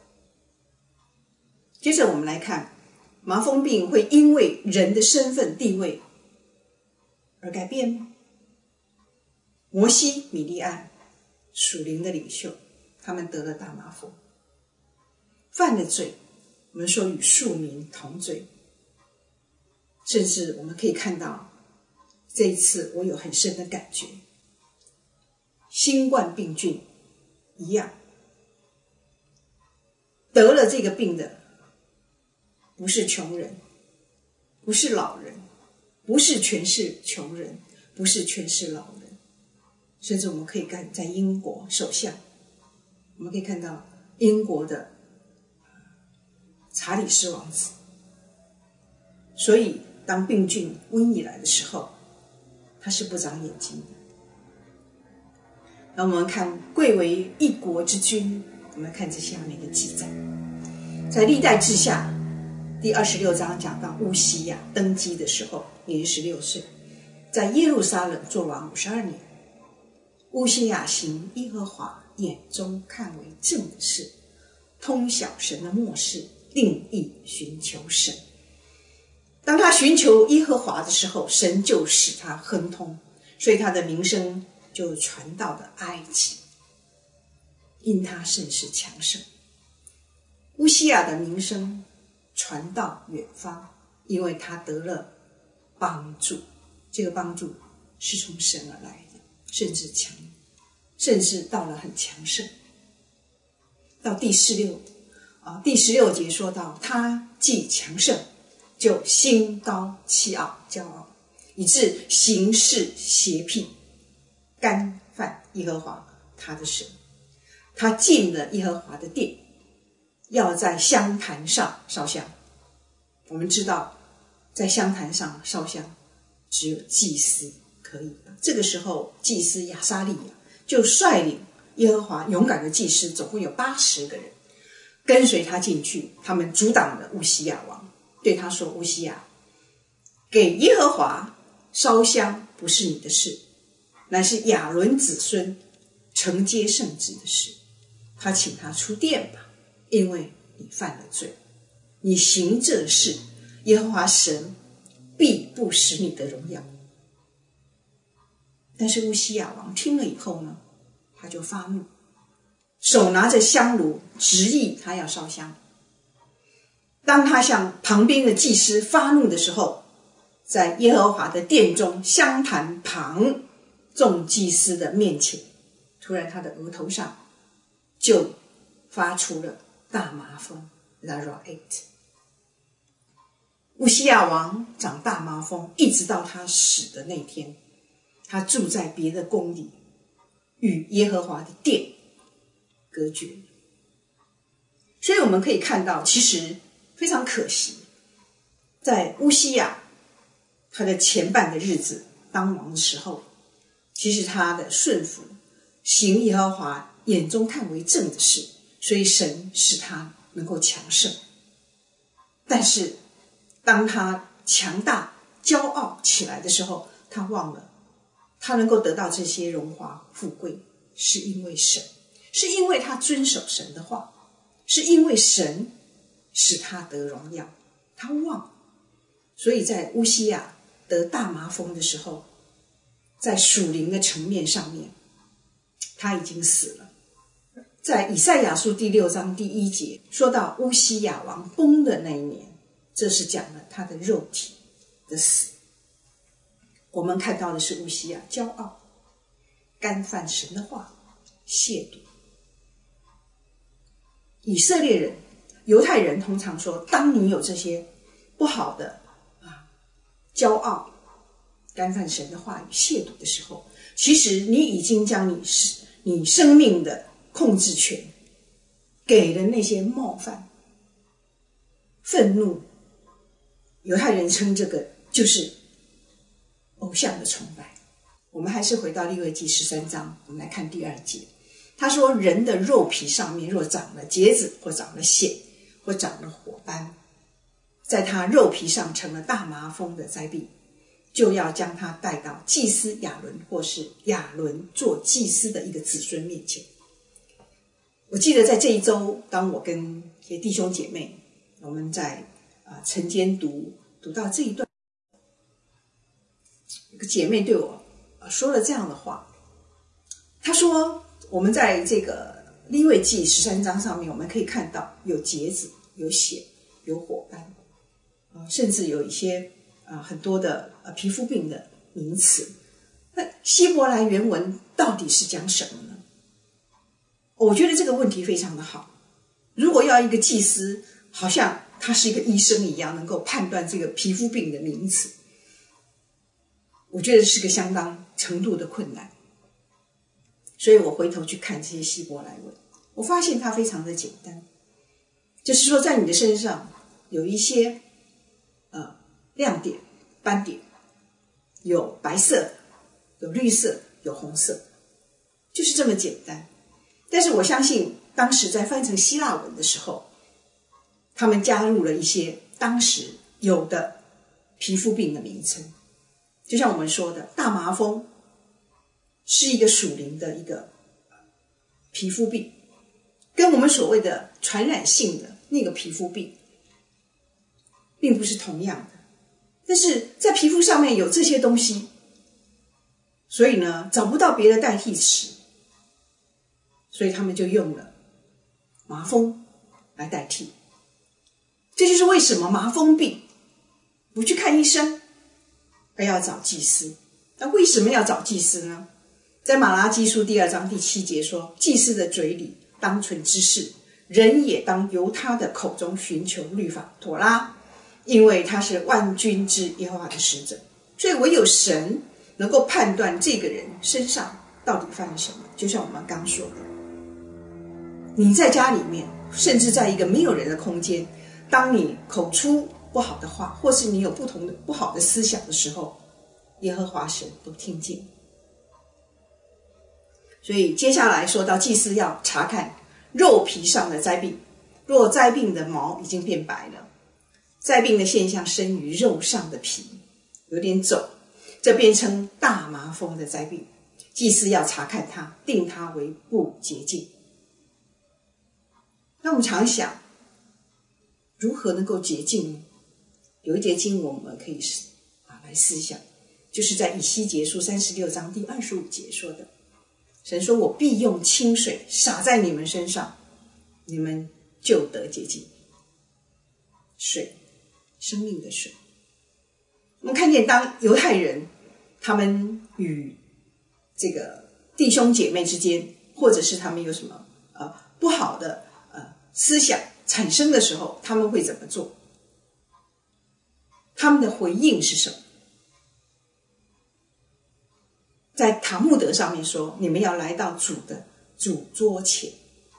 接着我们来看，麻风病会因为人的身份地位而改变吗？摩西、米利暗属灵的领袖，他们得了大麻风，犯了罪，我们说与庶民同罪。甚至我们可以看到这一次我有很深的感觉，新冠病菌一样，得了这个病的不是穷人，不是老人，不是全是穷人，不是全是老人，甚至我们可以看在英国首相，我们可以看到英国的查理斯王子。所以当病菌瘟疫来的时候，他是不长眼睛的。那我们看贵为一国之君，我们看这下面的记载，在历代志下第二十六章讲到乌西雅登基的时候年十六岁，在耶路撒冷作王五十二年。乌西雅行耶和华眼中看为正的事，通晓神的默示，定意寻求神。当他寻求耶和华的时候，神就使他亨通，所以他的名声就传到了埃及，因他甚是强盛。乌西雅的名声传到远方，因为他得了帮助，这个帮助是从神而来的，甚至强，甚至到了很强盛。到第十六啊，第十六节说到，他既强盛，就心高气傲，骄傲，以致行事邪僻，干犯耶和华他的神。他进了耶和华的殿，要在香坛上烧香。我们知道在香坛上烧香只有祭司可以，这个时候祭司亚撒利亚就率领耶和华勇敢的祭司，总共有八十个人跟随他进去，他们阻挡了乌西雅王，对他说，乌西雅，给耶和华烧香不是你的事，乃是亚伦子孙承接圣职的事，他请他出殿吧，因为你犯了罪，你行这事，耶和华神必不使你得荣耀。但是乌西雅王听了以后呢，他就发怒，手拿着香炉，执意他要烧香。当他向旁边的祭司发怒的时候，在耶和华的殿中香坛旁众祭司的面前，突然他的额头上就发出了大麻风 Larate。 乌西雅王长大麻风，一直到他死的那天，他住在别的宫里，与耶和华的殿隔绝。所以我们可以看到，其实非常可惜，在乌西雅他的前半的日子当王的时候，其实他的顺服，行耶和华眼中看为正的事，所以神使他能够强盛。但是当他强大骄傲起来的时候，他忘了他能够得到这些荣华富贵是因为神，是因为他遵守神的话，是因为神使他得荣耀，他忘了。所以在乌西雅得大麻风的时候，在属灵的层面上面他已经死了。在以赛亚书第六章第一节说到乌西雅王崩的那一年，这是讲了他的肉体的死。我们看到的是乌西雅骄傲，干犯神的话，亵渎。以色列人犹太人通常说，当你有这些不好的啊骄傲、干犯神的话语、亵渎的时候，其实你已经将你你生命的控制权给了那些冒犯、愤怒。犹太人称这个就是偶像的崇拜。我们还是回到利未记十三章，我们来看第二节。他说，人的肉皮上面若长了疖子，或长了癣，或长了火斑，在他肉皮上成了大麻风的灾病，就要将他带到祭司亚伦，或是亚伦做祭司的一个子孙面前。我记得在这一周，当我跟一些弟兄姐妹我们在啊晨间读读到这一段，一个姐妹对我说了这样的话，她说，我们在这个利未记十三章上面，我们可以看到有疖子、有癣、有火斑，甚至有一些啊很多的皮肤病的名词。那希伯来原文到底是讲什么呢？我觉得这个问题非常的好。如果要一个祭司，好像他是一个医生一样，能够判断这个皮肤病的名词，我觉得是个相当程度的困难。所以我回头去看这些希伯来文，我发现它非常的简单，就是说在你的身上有一些呃亮点斑点，有白色，有绿色，有红色，就是这么简单。但是我相信当时在翻成希腊文的时候，他们加入了一些当时有的皮肤病的名称，就像我们说的大麻风是一个属灵的一个皮肤病，跟我们所谓的传染性的那个皮肤病并不是同样的，但是在皮肤上面有这些东西，所以呢找不到别的代替词，所以他们就用了麻风来代替。这就是为什么麻风病不去看医生，而要找祭司。那为什么要找祭司呢？在马拉基书第二章第七节说，祭司的嘴里当存知识，人也当由他的口中寻求律法妥拉，因为他是万军之耶和华的使者。所以唯有神能够判断这个人身上到底犯了什么。就像我们刚说的，你在家里面，甚至在一个没有人的空间，当你口出不好的话，或是你有不同的不好的思想的时候，耶和华神都听见。所以接下来说到祭司要查看肉皮上的灾病，若灾病的毛已经变白了，灾病的现象生于肉上的皮，有点肿，这变成大麻风的灾病，祭司要查看它，定它为不洁净。那我们常想，如何能够洁净呢？有一节经文我们可以啊来思想，就是在以西结书三十六章第二十五节说的，神说，我必用清水洒在你们身上，你们就得洁净。水，生命的水。我们看见当犹太人他们与这个弟兄姐妹之间，或者是他们有什么呃不好的呃思想产生的时候，他们会怎么做？他们的回应是什么？在塔木德上面说，你们要来到主的主桌前，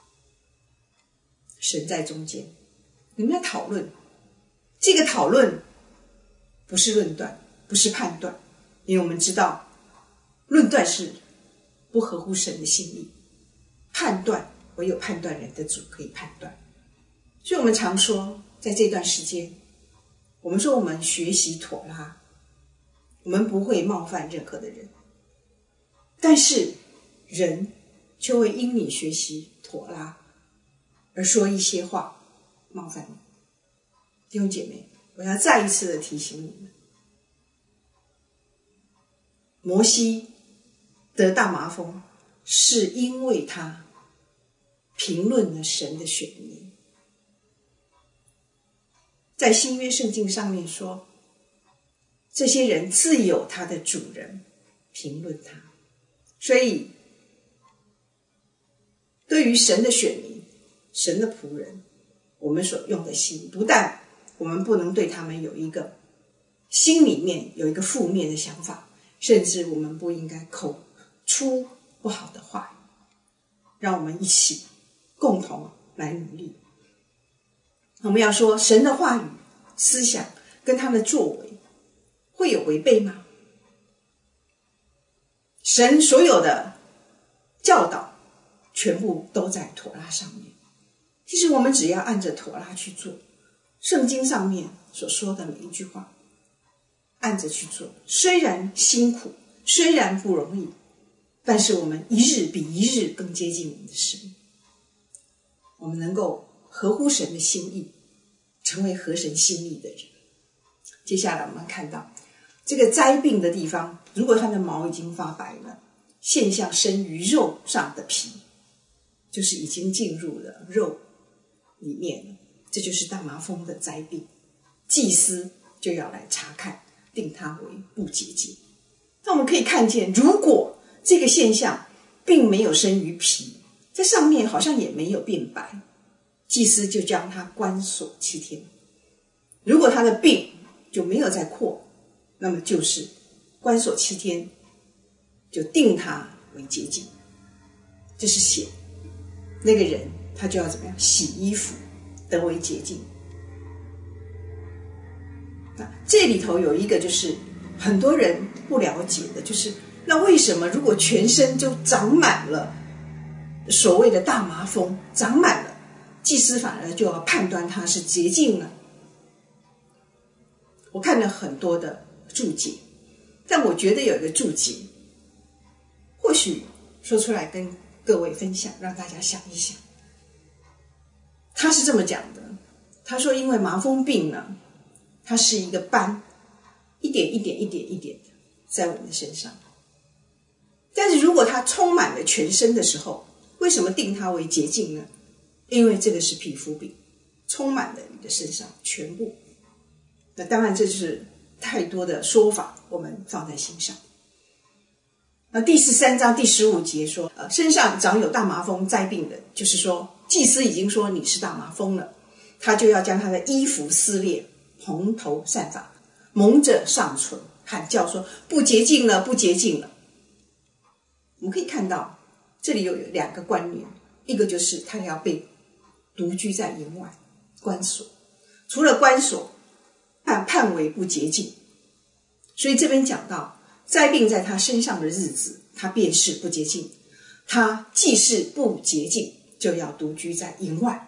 神在中间，你们要讨论。这个讨论不是论断，不是判断，因为我们知道论断是不合乎神的心意，判断唯有判断人的主可以判断。所以我们常说，在这段时间，我们说我们学习妥拉，我们不会冒犯任何的人，但是人却会因你学习妥拉而说一些话冒犯你。弟兄姐妹，我要再一次的提醒你们，摩西得大麻风是因为他评论了神的选民。在新约圣经上面说，这些人自有他的主人评论他。所以对于神的选民，神的仆人，我们所用的心，不但我们不能对他们有一个心里面有一个负面的想法，甚至我们不应该口出不好的话。让我们一起共同来努力。我们要说，神的话语思想跟他的作为会有违背吗？神所有的教导全部都在妥拉上面。其实我们只要按着妥拉去做，圣经上面所说的每一句话按着去做，虽然辛苦，虽然不容易，但是我们一日比一日更接近我们的神，我们能够合乎神的心意，成为合神心意的人。接下来我们看到这个灾病的地方，如果它的毛已经发白了，现象生于肉上的皮，就是已经进入了肉里面了，这就是大麻风的灾病。祭司就要来查看，定它为不洁净。 那我们可以看见，如果这个现象并没有生于皮，在上面好像也没有变白，祭司就将他关锁七天。如果他的病就没有再扩，那么就是关锁七天，就定他为洁净。这是写那个人他就要怎么样洗衣服，得为洁净。那这里头有一个就是很多人不了解的，就是那为什么如果全身就长满了所谓的大麻风，长满了，祭司反而就要判断他是洁净呢？我看了很多的注解，但我觉得有一个注解或许说出来跟各位分享，让大家想一想。他是这么讲的，他说因为麻风病呢，它是一个斑，一点一点一点一点的在我们的身上，但是如果它充满了全身的时候，为什么定它为洁净呢？因为这个是皮肤病，充满了你的身上全部。那当然这就是太多的说法，我们放在心上。那第十三章第十五节说，呃，身上长有大麻风灾病的，就是说祭司已经说你是大麻风了，他就要将他的衣服撕裂，蓬头散发，蒙着上唇，喊叫说不洁净了，不洁净了。我们可以看到这里有两个观念，一个就是他要被独居在营外关锁，除了关锁判判为不洁净，所以这边讲到灾病在他身上的日子，他便是不洁净，他既是不洁净，就要独居在营外。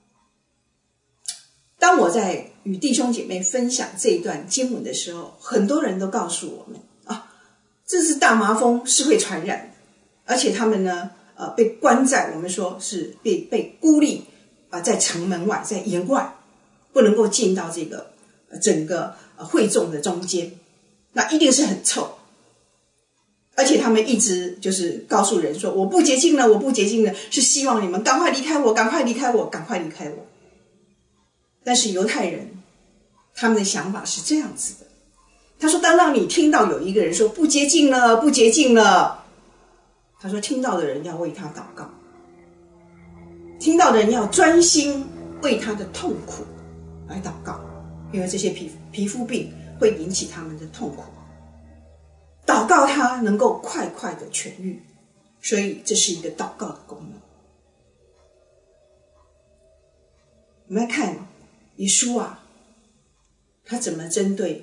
当我在与弟兄姐妹分享这一段经文的时候，很多人都告诉我们啊，这是大麻风是会传染的，而且他们呢呃被关在，我们说是被被孤立啊、呃，在城门外，在营外，不能够进到这个、呃、整个、呃、会众的中间，那一定是很臭。而且他们一直就是告诉人说我不洁净了，我不洁净了，是希望你们赶快离开我，赶快离开我，赶快离开我。但是犹太人他们的想法是这样子的，他说当让你听到有一个人说不洁净了，不洁净了，他说听到的人要为他祷告，听到的人要专心为他的痛苦来祷告，因为这些皮皮肤病会引起他们的痛苦，祷告他能够快快的痊愈，所以这是一个祷告的功能。我们来看耶稣啊，他怎么针对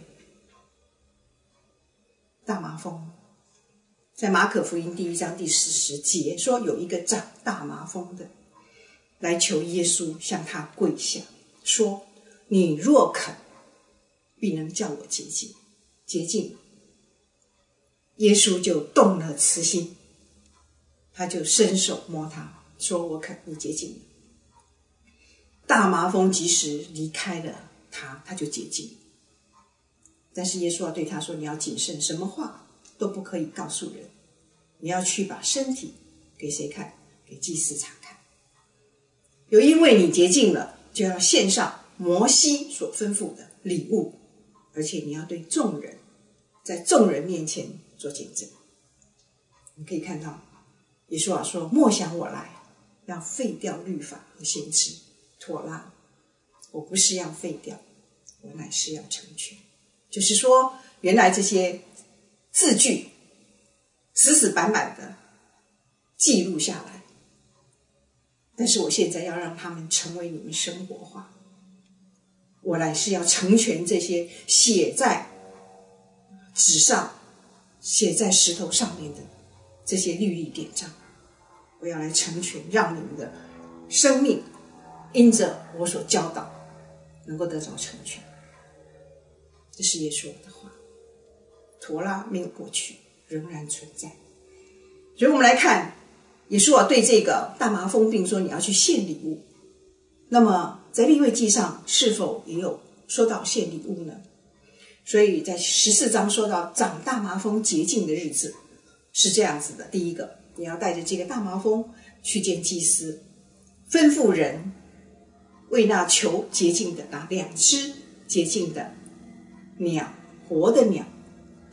大麻风。在马可福音第一章第四十节说，有一个长大麻风的来求耶稣向他跪下，说你若肯，必能叫我洁净洁净。耶稣就动了慈心，他就伸手摸他，说我肯，你洁净了。大麻风即使离开了他，他就洁净。但是耶稣要对他说，你要谨慎，什么话都不可以告诉人，你要去把身体给谁看？给祭司查看。又因为你洁净了，就要献上摩西所吩咐的礼物，而且你要对众人，在众人面前做见证。你可以看到耶稣啊说，莫想我来要废掉律法和先知妥拉，我不是要废掉，我乃是要成全。就是说原来这些字句死死板板的记录下来，但是我现在要让他们成为你们生活化，我乃是要成全这些写在纸上写在石头上面的这些律例典章，我要来成全，让你们的生命因着我所教导能够得着成全。这是耶稣的话，妥拉没有过去，仍然存在。所以我们来看耶稣啊对这个大麻风病说你要去献礼物，那么在利未记上是否也有说到献礼物呢？所以在十四章说到长大麻风洁净的日子是这样子的，第一个，你要带着这个大麻风去见祭司，吩咐人为那求洁净的拿两只洁净的鸟，活的鸟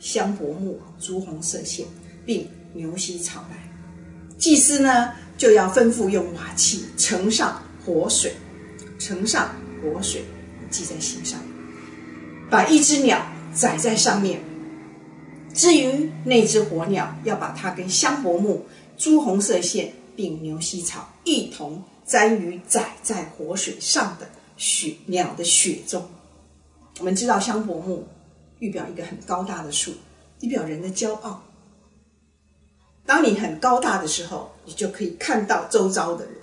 香柏木、朱红色线，并牛膝草来。祭司呢，就要吩咐用瓦器盛上活水，盛上活水，记在心上，把一只鸟宰在上面。至于那只活鸟，要把它跟香柏木、朱红色线并牛膝草一同沾于宰在活水上的血鸟的血中。我们知道香柏木预表一个很高大的树，预表人的骄傲。当你很高大的时候，你就可以看到周遭的人。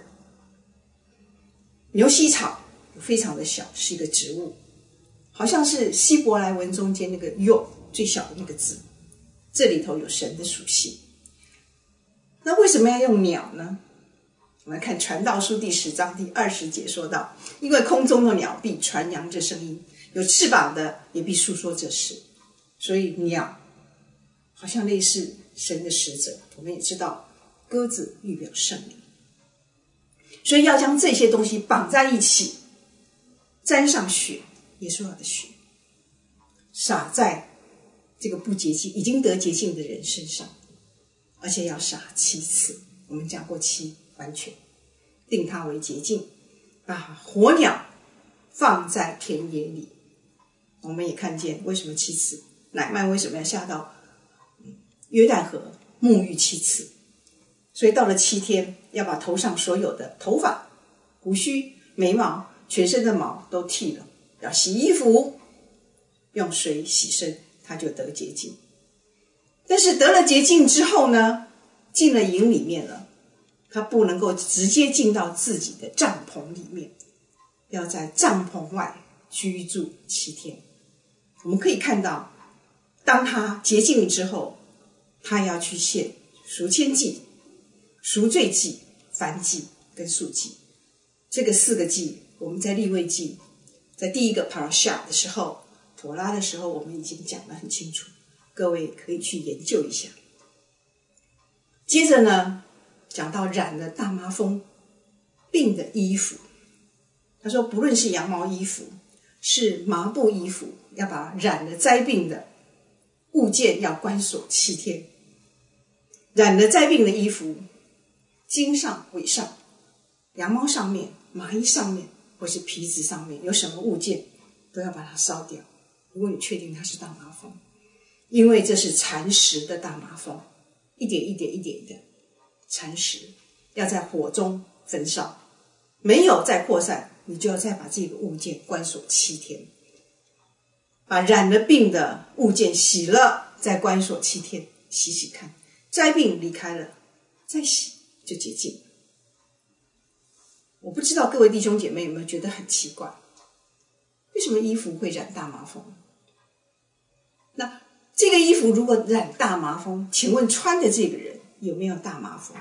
牛膝草非常的小，是一个植物，好像是希伯来文中间那个 Yod 最小的那个字，这里头有神的属性。那为什么要用鸟呢？我们看传道书第十章第二十节说到，因为空中的鸟必传扬着声音，有翅膀的也必述说这事。所以鸟好像类似神的使者。我们也知道鸽子预表圣灵，所以要将这些东西绑在一起，沾上血，耶稣的血洒在这个不洁净已经得洁净的人身上，而且要洒七次。我们讲过七完全定它为洁净，把活鸟放在田野里。我们也看见为什么七次，乃縵为什么要下到约旦河沐浴七次。所以到了七天，要把头上所有的头发、胡须、眉毛、全身的毛都剃了，要洗衣服，用水洗身，他就得洁净。但是得了洁净之后呢，进了营里面了，他不能够直接进到自己的帐篷里面，要在帐篷外居住七天。我们可以看到，当他洁净之后，他要去献赎愆祭、赎罪祭、燔祭跟素祭。这个四个祭，我们在利未记，在第一个 parasha 的时候，妥拉的时候，我们已经讲得很清楚，各位可以去研究一下。接着呢，讲到染了大麻风病的衣服，他说不论是羊毛衣服，是麻布衣服，要把染了灾病的物件要关锁七天。染了灾病的衣服，襟上、尾上、羊毛上面、麻衣上面或是皮子上面有什么物件，都要把它烧掉。如果你确定它是大麻风，因为这是蚕食的大麻风，一点一点一点的蚕食，要在火中焚烧，没有再扩散，你就要再把这个物件关锁七天。把染了病的物件洗了，再关锁七天，洗洗看，灾病离开了，再洗就洁净。我不知道各位弟兄姐妹有没有觉得很奇怪，为什么衣服会染大麻风？那这个衣服如果染大麻风，请问穿的这个人有没有大麻风？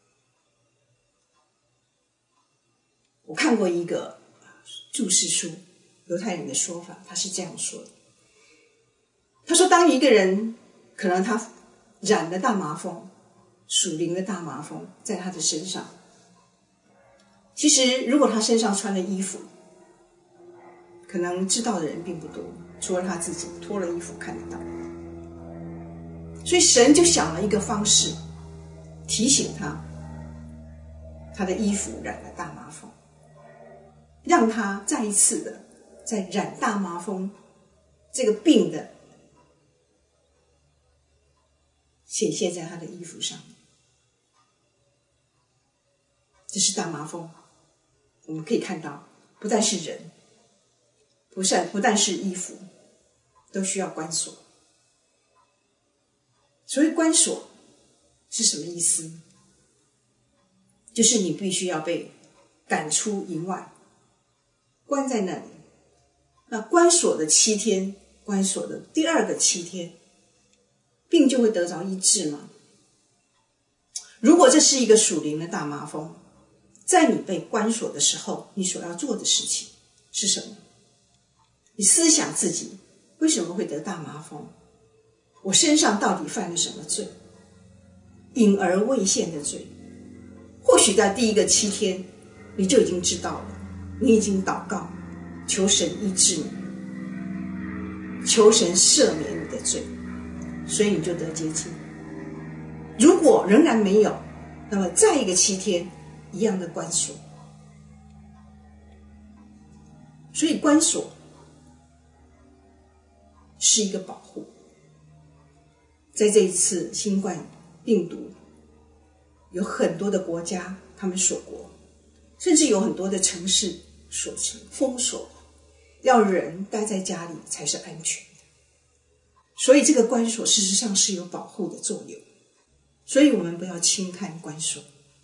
我看过一个注释书，犹太人的说法，他是这样说的。他说当一个人可能他染了大麻风，属灵的大麻风在他的身上，其实如果他身上穿了衣服，可能知道的人并不多，除了他自己脱了衣服看得到。所以神就想了一个方式提醒他，他的衣服染了大麻风，让他再一次的在染大麻风这个病的显现在他的衣服上。这是大麻风，我们可以看到不但是人，不但不但是衣服，都需要关锁。所谓关锁是什么意思？就是你必须要被赶出营外，关在那里。那关锁的七天，关锁的第二个七天，病就会得着医治吗？如果这是一个属灵的大麻风，在你被关锁的时候，你所要做的事情是什么？你思想自己为什么会得大麻风？我身上到底犯了什么罪？隐而未现的罪。或许在第一个七天你就已经知道了，你已经祷告求神医治你，求神赦免你的罪。 所以你就得洁净。如果仍然没有，那么再一个七天，一样的关锁。所以关锁是一个保护。在这一次新冠病毒，有很多的国家他们锁国，甚至有很多的城市锁城封锁，要人待在家里才是安全的。所以这个关锁事实上是有保护的作用，所以我们不要轻看关锁。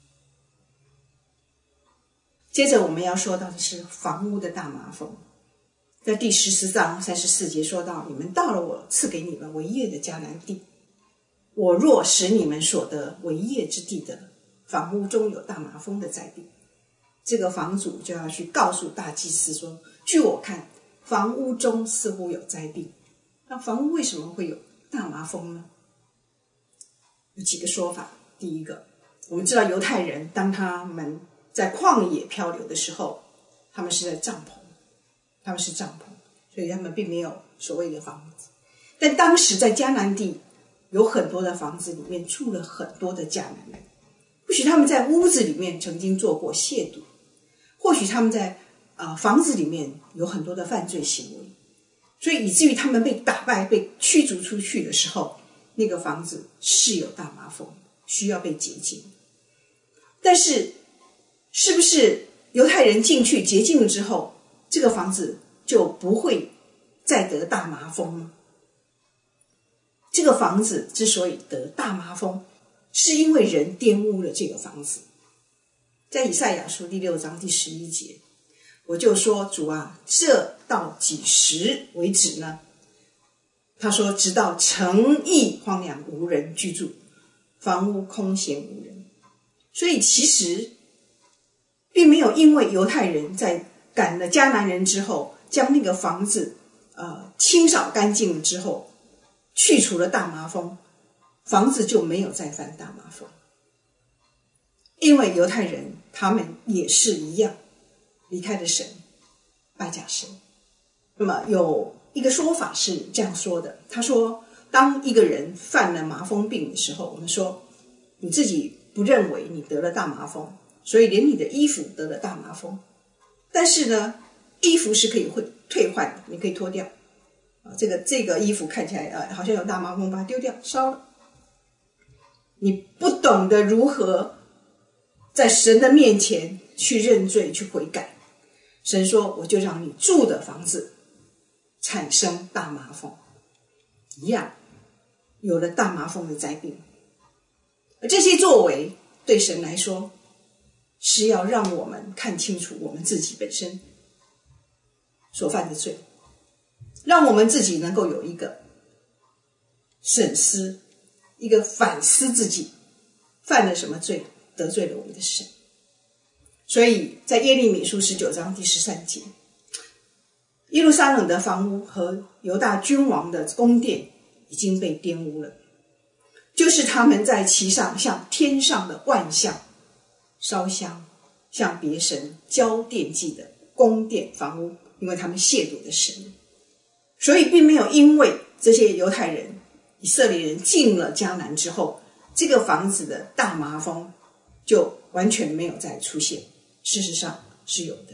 接着我们要说到的是房屋的大麻风，在第十四章三十四节说到，你们到了我赐给你们为业的迦南地，我若使你们所得为业之地的房屋中有大麻风的灾病，这个房主就要去告诉大祭司说，据我看房屋中似乎有灾病。那房屋为什么会有大麻风呢？有几个说法。第一个，我们知道犹太人当他们在旷野漂流的时候，他们是在帐篷，他们是帐篷，所以他们并没有所谓的房子。但当时在迦南地有很多的房子里面住了很多的迦南人，或许他们在屋子里面曾经做过亵渎，或许他们在、呃、房子里面有很多的犯罪行为，所以以至于他们被打败被驱逐出去的时候，那个房子是有大麻风，需要被洁净。但是是不是犹太人进去洁净了之后，这个房子就不会再得大麻风呢？这个房子之所以得大麻风，是因为人玷污了这个房子。在以赛亚书第六章第十一节，我就说，主啊，这到几时为止呢？他说，直到城邑荒凉无人居住，房屋空闲无人。所以其实并没有因为犹太人在赶了迦南人之后，将那个房子呃清扫干净了之后，去除了大麻风，房子就没有再犯大麻风。因为犹太人他们也是一样，离开了神，拜假神。那么有一个说法是这样说的，他说，当一个人犯了麻风病的时候，我们说你自己不认为你得了大麻风，所以连你的衣服得了大麻风，但是呢，衣服是可以会退换的，你可以脱掉。这个这个衣服看起来、呃、好像有大麻风，把它丢掉烧了。你不懂得如何在神的面前去认罪去悔改，神说我就让你住的房子产生大麻风，一样有了大麻风的灾病。而这些作为对神来说是要让我们看清楚我们自己本身所犯的罪，让我们自己能够有一个审思，一个反思自己犯了什么罪，得罪了我们的神。所以在耶利米书十九章第十三节，耶路撒冷的房屋和犹大君王的宫殿已经被玷污了，就是他们在其上向天上的万象烧香，向别神交奠祭的宫殿房屋，因为他们亵渎的神。所以并没有因为这些犹太人以色列人进了迦南之后，这个房子的大麻风就完全没有再出现，事实上是有的。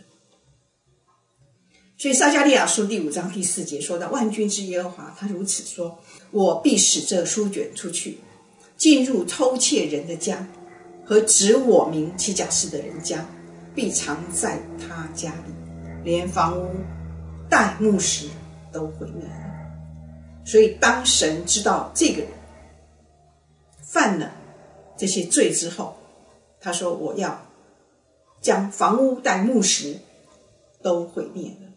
所以撒迦利亚书第五章第四节说到，万军之耶和华他如此说，我必使这书卷出去，进入偷窃人的家，和指我名起假誓的人家，必藏在他家里，连房屋带木石都毁灭了。所以当神知道这个人犯了这些罪之后，他说我要将房屋带木石都毁灭了。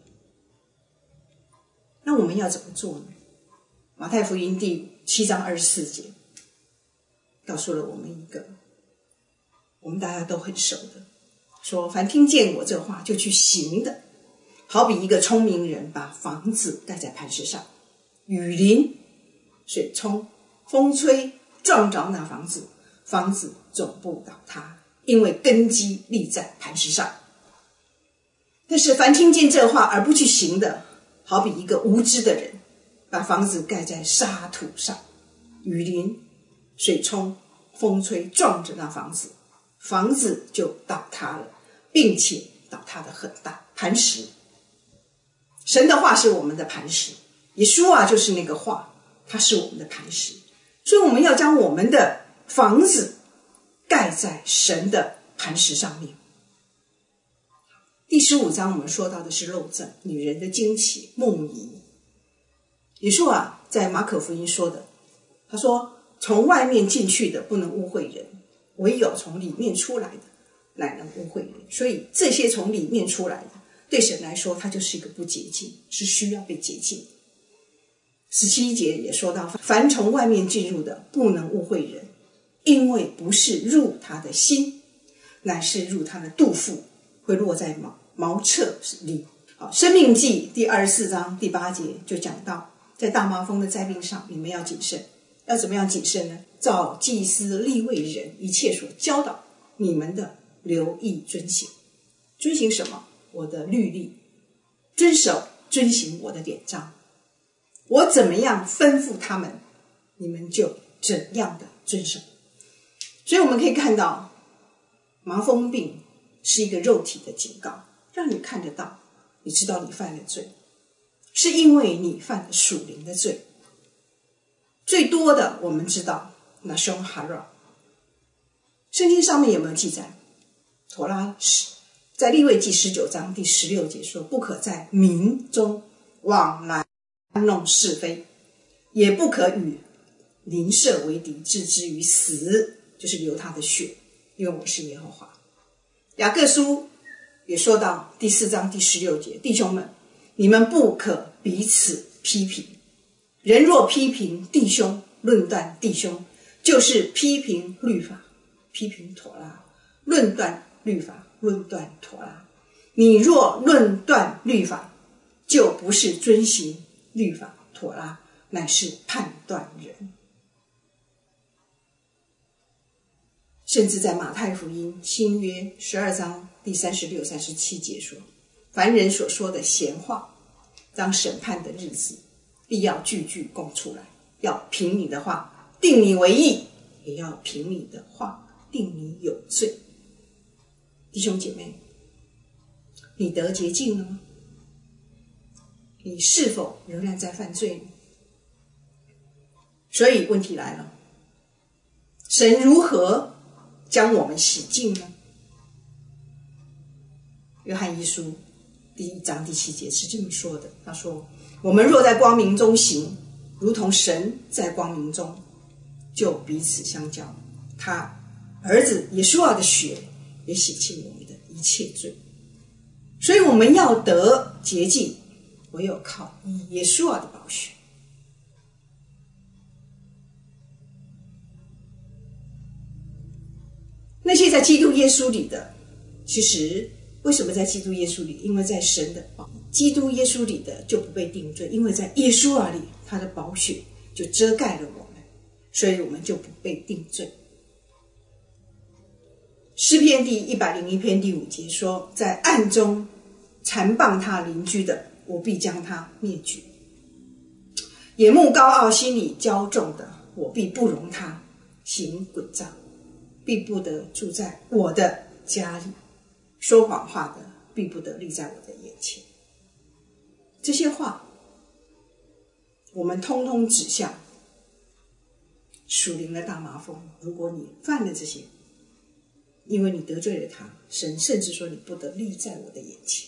那我们要怎么做呢？马太福音第七章二十四节告诉了我们一个我们大家都很熟的，说凡听见我这话就去行的，好比一个聪明人把房子盖在磐石上，雨淋水冲风吹撞着那房子，房子总不倒塌，因为根基立在磐石上。但是凡听见这话而不去行的，好比一个无知的人把房子盖在沙土上， 雨淋、水冲、风吹，撞着那房子，房子就倒塌了，并且倒塌的很大，磐石。神的话是我们的磐石，耶稣啊就是那个话，它是我们的磐石，所以我们要将我们的房子盖在神的磐石上面。第十五章我们说到的是漏证，女人的惊奇梦遗。耶稣啊在马可福音说的，他说从外面进去的不能污秽人，唯有从里面出来的乃能污秽人。所以这些从里面出来的对神来说它就是一个不洁净，是需要被洁净。十七节也说到，凡从外面进入的不能污秽人，因为不是入他的心，乃是入他的肚腹，会落在毛毛彻里。好，申命记第二十四章第八节就讲到，在大麻风的灾病上，你们要谨慎。要怎么样谨慎呢？照祭司利未人一切所教导你们的，留意遵行。遵行什么？我的律例，遵守遵行我的典章。我怎么样吩咐他们，你们就怎样的遵守。所以我们可以看到，麻风病是一个肉体的警告，让你看得到，你知道你犯了罪，是因为你犯了属灵的罪。最多的我们知道那凶哈拉，圣经上面有没有记载？妥拉在利未记十九章第十六节说，不可在民中往来弄是非，也不可与邻舍为敌，置之于死，就是流他的血，因为我是耶和华。雅各书也说到第四章第十六节，弟兄们，你们不可彼此批评，人若批评弟兄，论断弟兄，就是批评律法，批评妥拉，论断律法，论断妥拉。你若论断律法，就不是遵行律法妥拉，乃是判断人。甚至在马太福音新约十二章第三十六、三十七节说，凡人所说的闲话，当审判的日子，必要句句供出来，要凭你的话定你为义，也要凭你的话定你有罪。弟兄姐妹，你得洁净了吗？你是否仍然在犯罪呢？所以问题来了，神如何将我们洗净呢？约翰一书第一章第七节是这么说的，他说，我们若在光明中行，如同神在光明中，就彼此相交，他儿子耶稣的血也洗净我们的一切罪。所以我们要得洁净，唯有靠耶稣的宝血。那些在基督耶稣里的，其实为什么在基督耶稣里？因为在神的基督耶稣里的就不被定罪，因为在耶稣里，他的宝血就遮盖了我们，所以我们就不被定罪。诗篇第一百零一篇第五节说，在暗中残谤他邻居的，我必将他灭绝；眼目高傲，心里骄纵的，我必不容他行诡诈，必不得住在我的家里，说谎话的必不得立在我的眼前。这些话我们通通指向属灵的大麻风。如果你犯了这些，因为你得罪了他，神甚至说你不得立在我的眼前。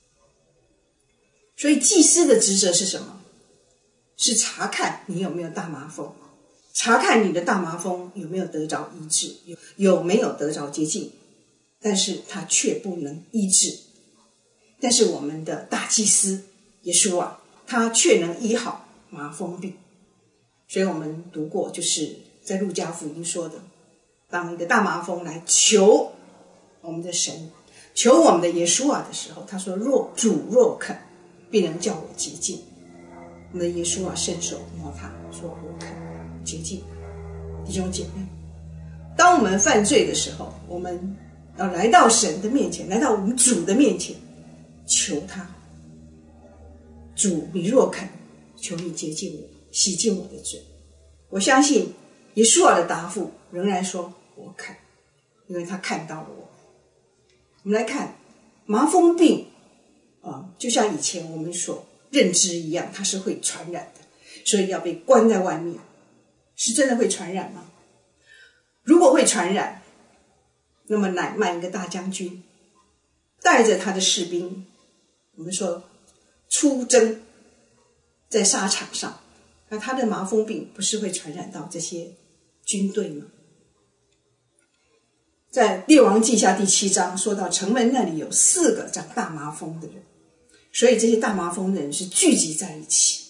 所以祭司的职责是什么？是查看你有没有大麻风，查看你的大麻风有没有得着医治，有有没有得着洁净，但是他却不能医治。但是我们的大祭司耶稣啊，他却能医好麻风病。所以我们读过，就是在路加福音说的，当一个大麻风来求我们的神，求我们的耶稣啊的时候，他说，若主若肯，必能叫我洁净。我们的耶稣啊伸手摸他，说，我肯洁净。弟兄姐妹，当我们犯罪的时候，我们要来到神的面前，来到我们主的面前，求他，主，你若肯，求你洁净我，洗净我的罪。 我相信耶稣的答复仍然说我看，因为他看到了我。我们来看麻风病啊，就像以前我们所认知一样，它是会传染的，所以要被关在外面。是真的会传染吗？如果会传染，那么乃曼一个大将军带着他的士兵，我们说出征在沙场上，那他的麻风病不是会传染到这些军队吗？在列王记下第七章说到城门那里有四个长大麻风的人，所以这些大麻风的人是聚集在一起。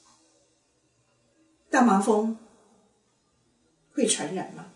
大麻风会传染吗？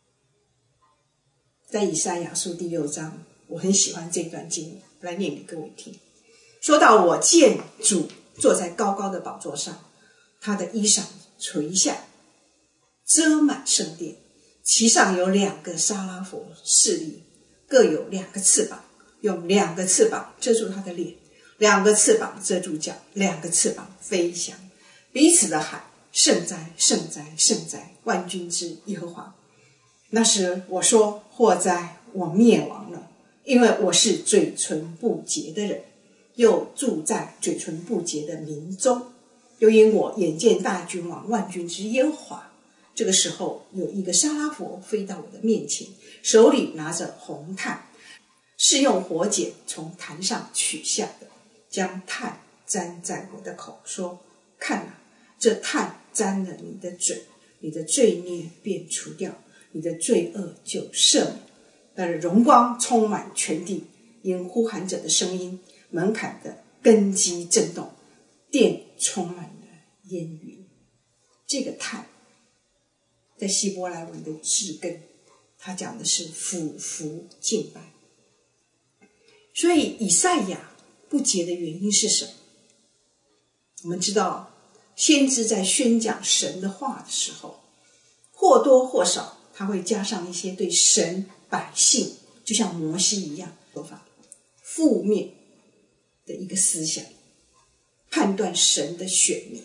在以赛亚书第六章，我很喜欢这段经文，来念给各位听。说到我见主坐在高高的宝座上，他的衣裳垂下，遮满圣殿，其上有两个沙拉佛侍立，各有两个翅膀，用两个翅膀遮住他的脸，两个翅膀遮住脚，两个翅膀飞翔，彼此的喊：圣哉，圣哉，圣哉，万军之耶和华。那时我说：祸哉，我灭亡了，因为我是嘴唇不洁的人，又住在嘴唇不洁的民中，又因我眼见大君王万军之耶和华。这个时候有一个沙拉佛飞到我的面前，手里拿着红炭，是用火剪从坛上取下的，将炭沾在我的口，说：看啊，这炭沾了你的嘴，你的罪孽便除掉，你的罪恶就赦免。但是荣光充满全地，因呼喊者的声音，门槛的根基震动，殿充满了烟云。这个炭在希伯来文的字根，它讲的是俯伏敬拜。所以以赛亚不洁的原因是什么？我们知道先知在宣讲神的话的时候，或多或少他会加上一些对神百姓，就像摩西一样说法，负面的一个思想，判断神的选民。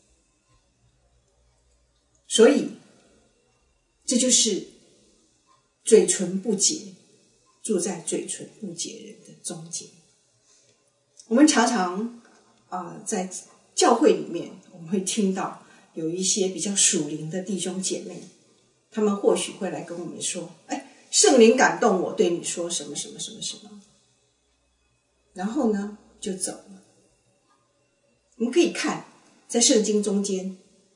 所以这就是嘴唇不洁，住在嘴唇不洁人的中间。我们常常啊、呃，在教会里面，我们会听到有一些比较属灵的弟兄姐妹，他们或许会来跟我们说：哎，圣灵感动我对你说什么什么什么什么，然后呢就走了。我们可以看在圣经中间，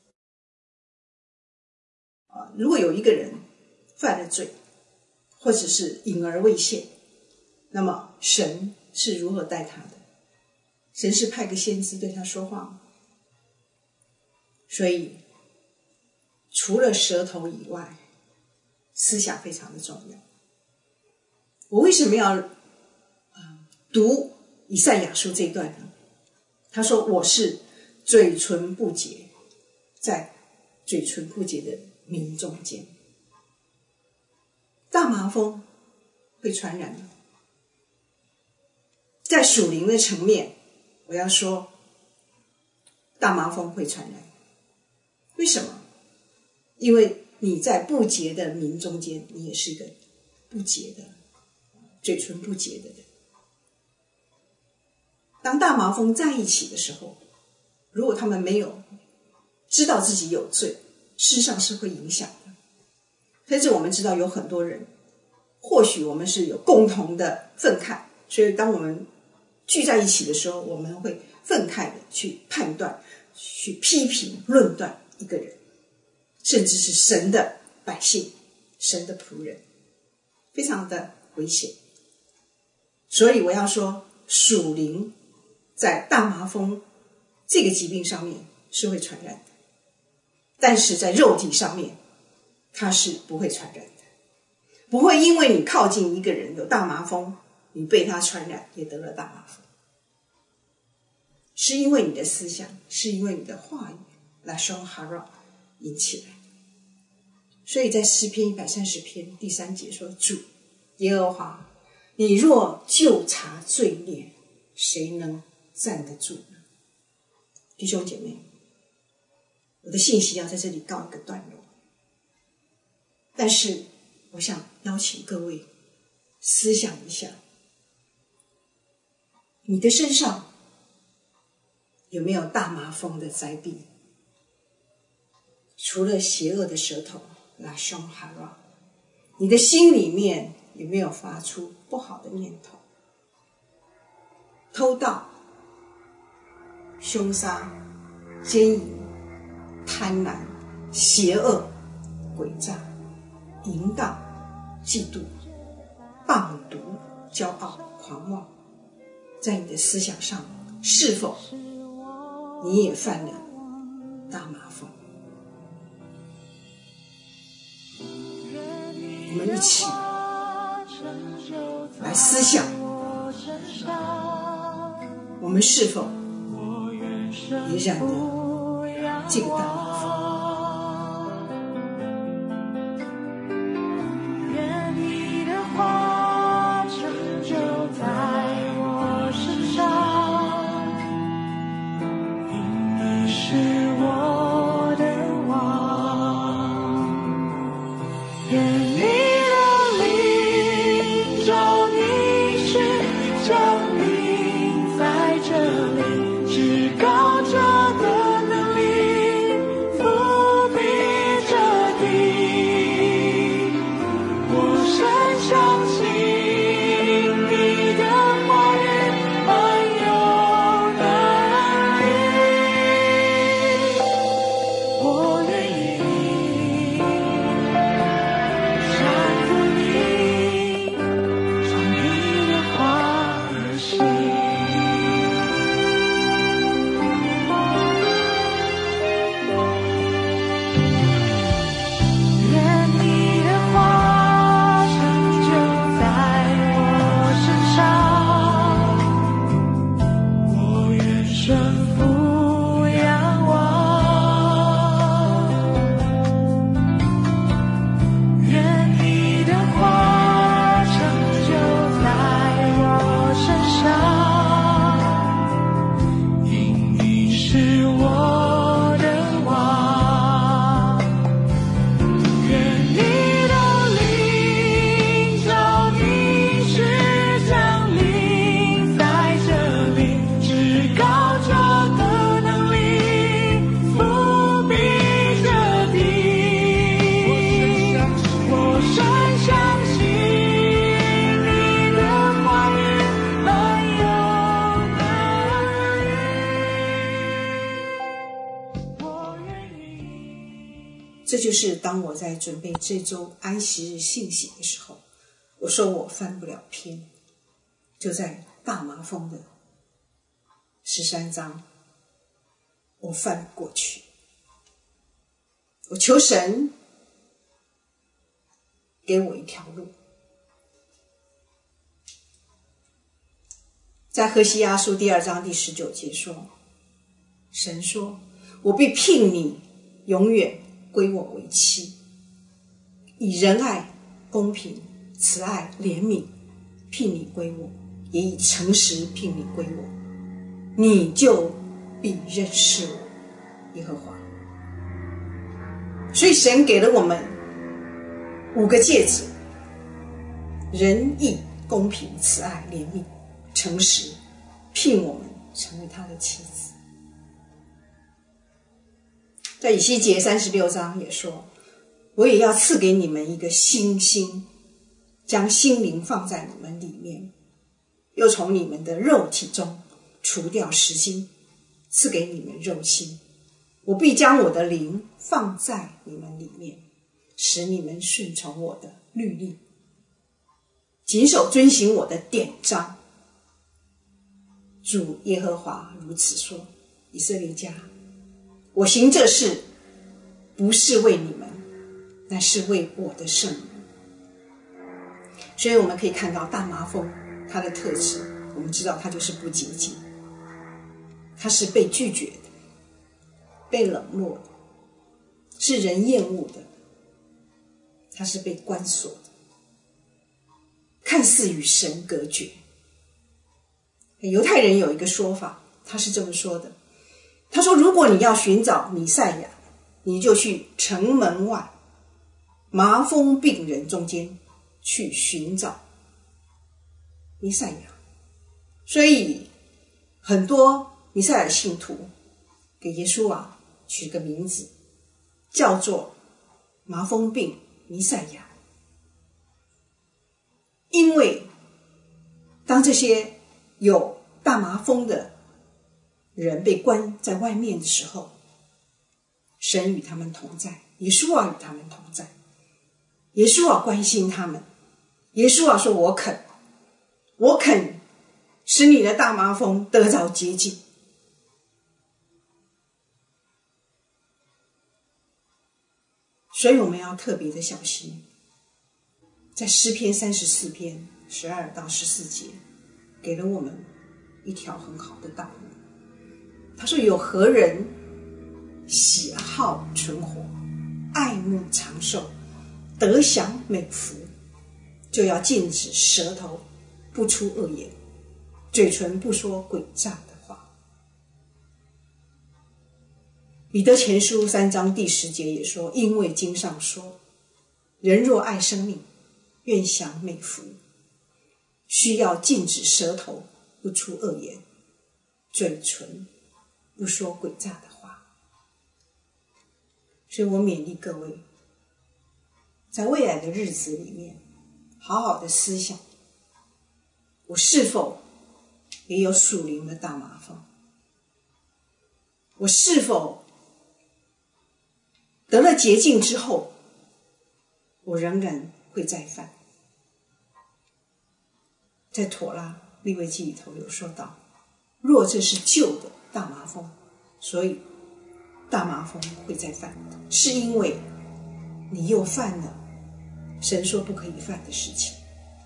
啊，如果有一个人犯了罪，或者是隐而未现，那么神是如何待他的？神是派个先知对他说话吗？所以除了舌头以外，思想非常的重要。我为什么要、呃、读以赛亚书这一段呢？他说我是嘴唇不洁，在嘴唇不洁的民中间。大麻风会传染吗？在属灵的层面，我要说大麻风会传染。为什么？因为你在不洁的民中间，你也是一个不洁的嘴唇不洁的人。当大麻风在一起的时候，如果他们没有知道自己有罪，事实上是会影响的。甚至我们知道有很多人，或许我们是有共同的愤慨，所以当我们聚在一起的时候，我们会愤慨的去判断、去批评、论断一个人，甚至是神的百姓、神的仆人，非常的危险。所以我要说，属灵在大麻风这个疾病上面是会传染的，但是在肉体上面它是不会传染的。不会因为你靠近一个人有大麻风，你被他传染也得了大麻风，是因为你的思想，是因为你的话语拉松哈拉引起来。所以在诗篇一百三十篇第三节说：主耶和华，你若究察罪孽，谁能站得住呢？弟兄姐妹， 我的信息要在这里告一个段落。但是我想邀请各位思想一下，你的身上有没有大麻风的灾病？除了邪恶的舌头拉凶哈拉，你的心里面有没有发出不好的念头？偷盗、凶杀、奸淫、贪婪、邪恶、诡诈、淫荡、嫉妒、棒毒、骄傲、狂妄，在你的思想上，是否你也犯了大麻风？我们一起来思想，我们是否也染了这个大麻风？这就是当我在准备这周安息日信息的时候，我说我翻不了篇，就在大麻风的十三章，我翻不过去。我求神给我一条路。在何西阿书第二章第十九节说，神说，我必聘你永远归我为妻，以仁爱、公平、慈爱、怜悯聘你归我，也以诚实聘你归我，你就必认识我耶和华。所以神给了我们五个戒指：仁义、公平、慈爱、怜悯、诚实，聘我们成为他的妻子。在以西结三十六章也说，我也要赐给你们一个新心，将心灵放在你们里面，又从你们的肉体中除掉石心，赐给你们肉心。我必将我的灵放在你们里面，使你们顺从我的律例，谨守遵行我的典章。主耶和华如此说，以色列家，我行这事不是为你们，乃是为我的圣名。所以我们可以看到大麻风它的特质，我们知道它就是不洁净，它是被拒绝的，被冷落的，是人厌恶的，它是被关锁的，看似与神隔绝。犹太人有一个说法，他是这么说的，他说，如果你要寻找弥赛亚， 你就去城门外麻风病人中间去寻找弥赛亚。所以很多弥赛亚信徒给耶稣啊取个名字，叫做麻风病弥赛亚。因为当这些有大麻风的人被关在外面的时候，神与他们同在，耶稣啊与他们同在，耶稣啊关心他们，耶稣啊说我肯，我肯使你的大麻风得着洁净。所以我们要特别的小心，在诗篇三十四篇十二到十四节给了我们一条很好的道路。他说有何人喜好存活，爱慕长寿，得享美福，就要禁止舌头不出恶言，嘴唇不说诡诈的话。彼得前书三章第十节也说，因为经上说，人若爱生命，愿享美福，需要禁止舌头不出恶言，嘴唇不说诡诈的话。所以我勉励各位，在未来的日子里面好好的思想，我是否也有属灵的大麻风，我是否得了洁净之后，我仍然会再犯。在妥拉利未记里头有说到，若这是旧的大麻风，所以大麻风会再犯，是因为你又犯了神说不可以犯的事情。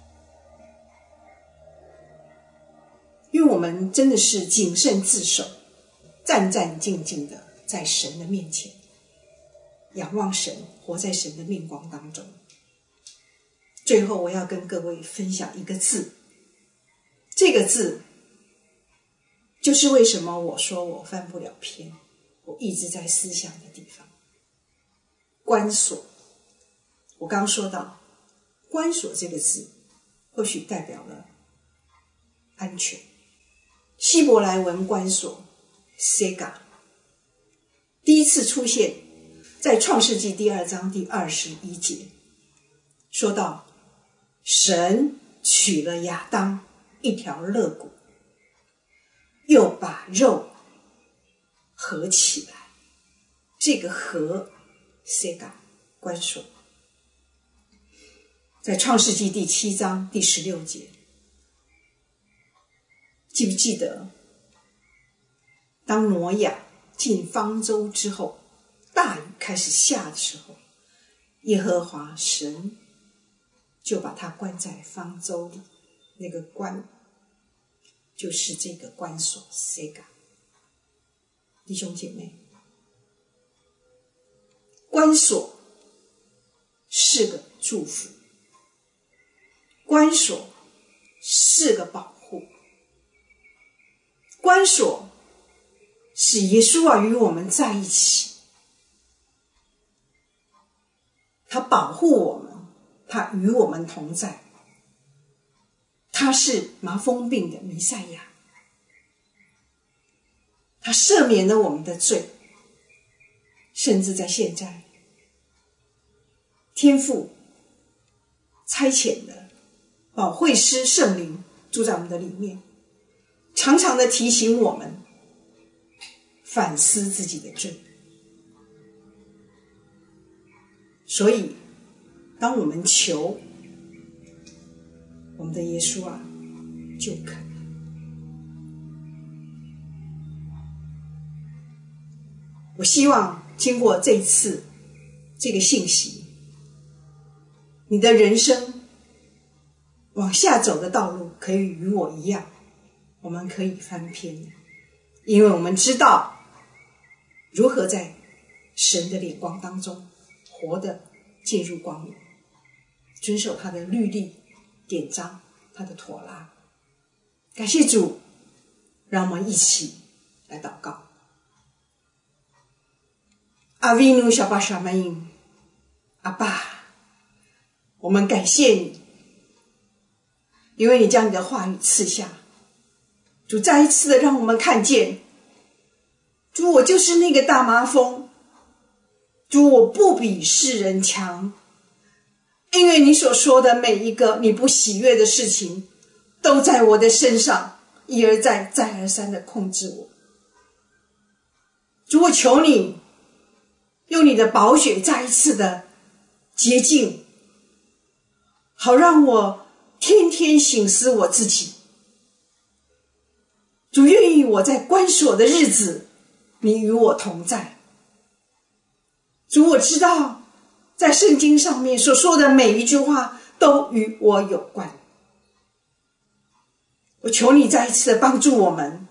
因为我们真的是谨慎自守，战战兢兢的在神的面前仰望神，活在神的面光当中。最后我要跟各位分享一个字，这个字就是为什么我说我翻不了篇，我一直在思想的地方。关锁，我刚说到关锁这个字或许代表了安全。希伯来文关锁 Sega 第一次出现在创世纪第二章第二十一节，说到神取了亚当一条肋骨，又把肉合起来，这个合 Sega 关锁。在创世纪第七章第十六节，记不记得当挪亚进方舟之后，大雨开始下的时候，耶和华神就把他关在方舟里，那个关就是这个关锁 Sega。 弟兄姐妹，关锁是个祝福，关锁是个保护，关锁使耶稣啊与我们在一起，他保护我们，他与我们同在，他是麻风病的弥赛亚，他赦免了我们的罪，甚至在现在天父差遣了保惠师圣灵住在我们的里面，常常的提醒我们反思自己的罪。所以当我们求，我们的耶稣啊就肯。我希望经过这一次这个信息，你的人生往下走的道路可以与我一样，我们可以翻篇，因为我们知道如何在神的脸光当中活得进入光明，遵守他的律例典章，他的妥拉。感谢主，让我们一起来祷告。 阿维努小巴沙曼因，阿爸，我们感谢你，因为你将你的话语赐下。主再一次的让我们看见，主，我就是那个大麻风，主，我不比世人强，因为你所说的每一个你不喜悦的事情都在我的身上一而再再而三的控制我。主，我求你用你的宝血再一次的洁净，好让我天天省思我自己。主，愿意我在关锁的日子你与我同在。主，我知道在圣经上面所说的每一句话都与我有关。我求你再一次的帮助我们，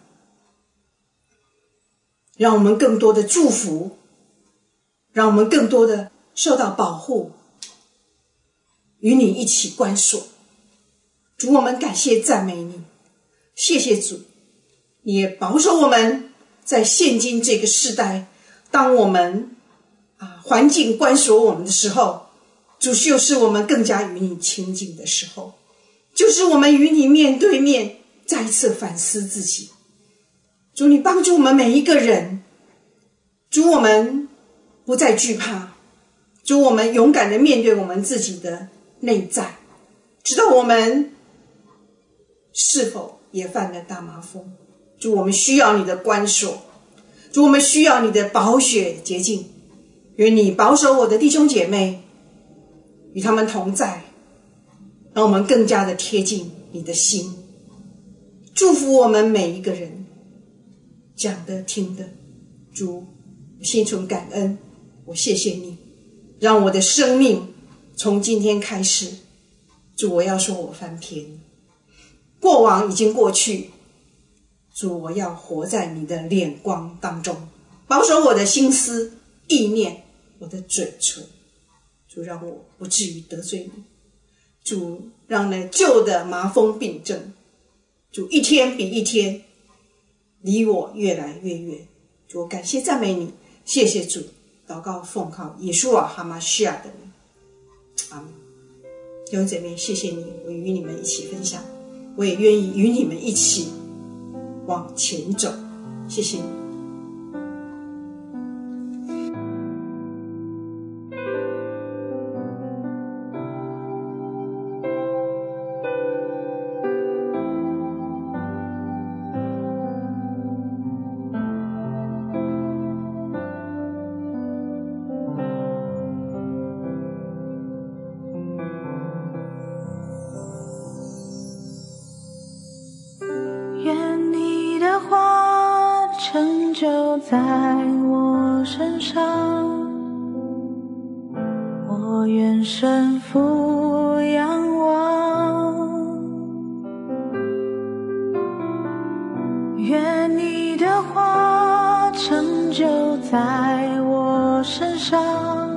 让我们更多的祝福，让我们更多的受到保护，与你一起关锁。主，我们感谢赞美你，谢谢主，你也保守我们在现今这个世代，当我们啊环境关锁我们的时候，主，就是我们更加与你亲近的时候，就是我们与你面对面再一次反思自己。主，你帮助我们每一个人，主，我们不再惧怕，主，我们勇敢的面对我们自己的内在，知道我们是否也犯了大麻风。主，我们需要你的关锁，主，我们需要你的宝血洁净。愿你保守我的弟兄姐妹，与他们同在，让我们更加的贴近你的心。祝福我们每一个人，讲的听的。主，心存感恩，我谢谢你，让我的生命从今天开始，主，我要说我翻篇，过往已经过去，主，我要活在你的脸光当中，保守我的心思意念，我的嘴唇。主，让我不至于得罪你。主，让那旧的麻风病症，主，一天比一天离我越来越远。主，我感谢赞美你，谢谢主，祷告奉靠耶稣啊哈马西亚的名，阿们。弟兄姐妹，谢谢你，我与你们一起分享，我也愿意与你们一起往前走，谢谢你。 成就在我身上，我愿身俯仰望，愿你的话成就在我身上，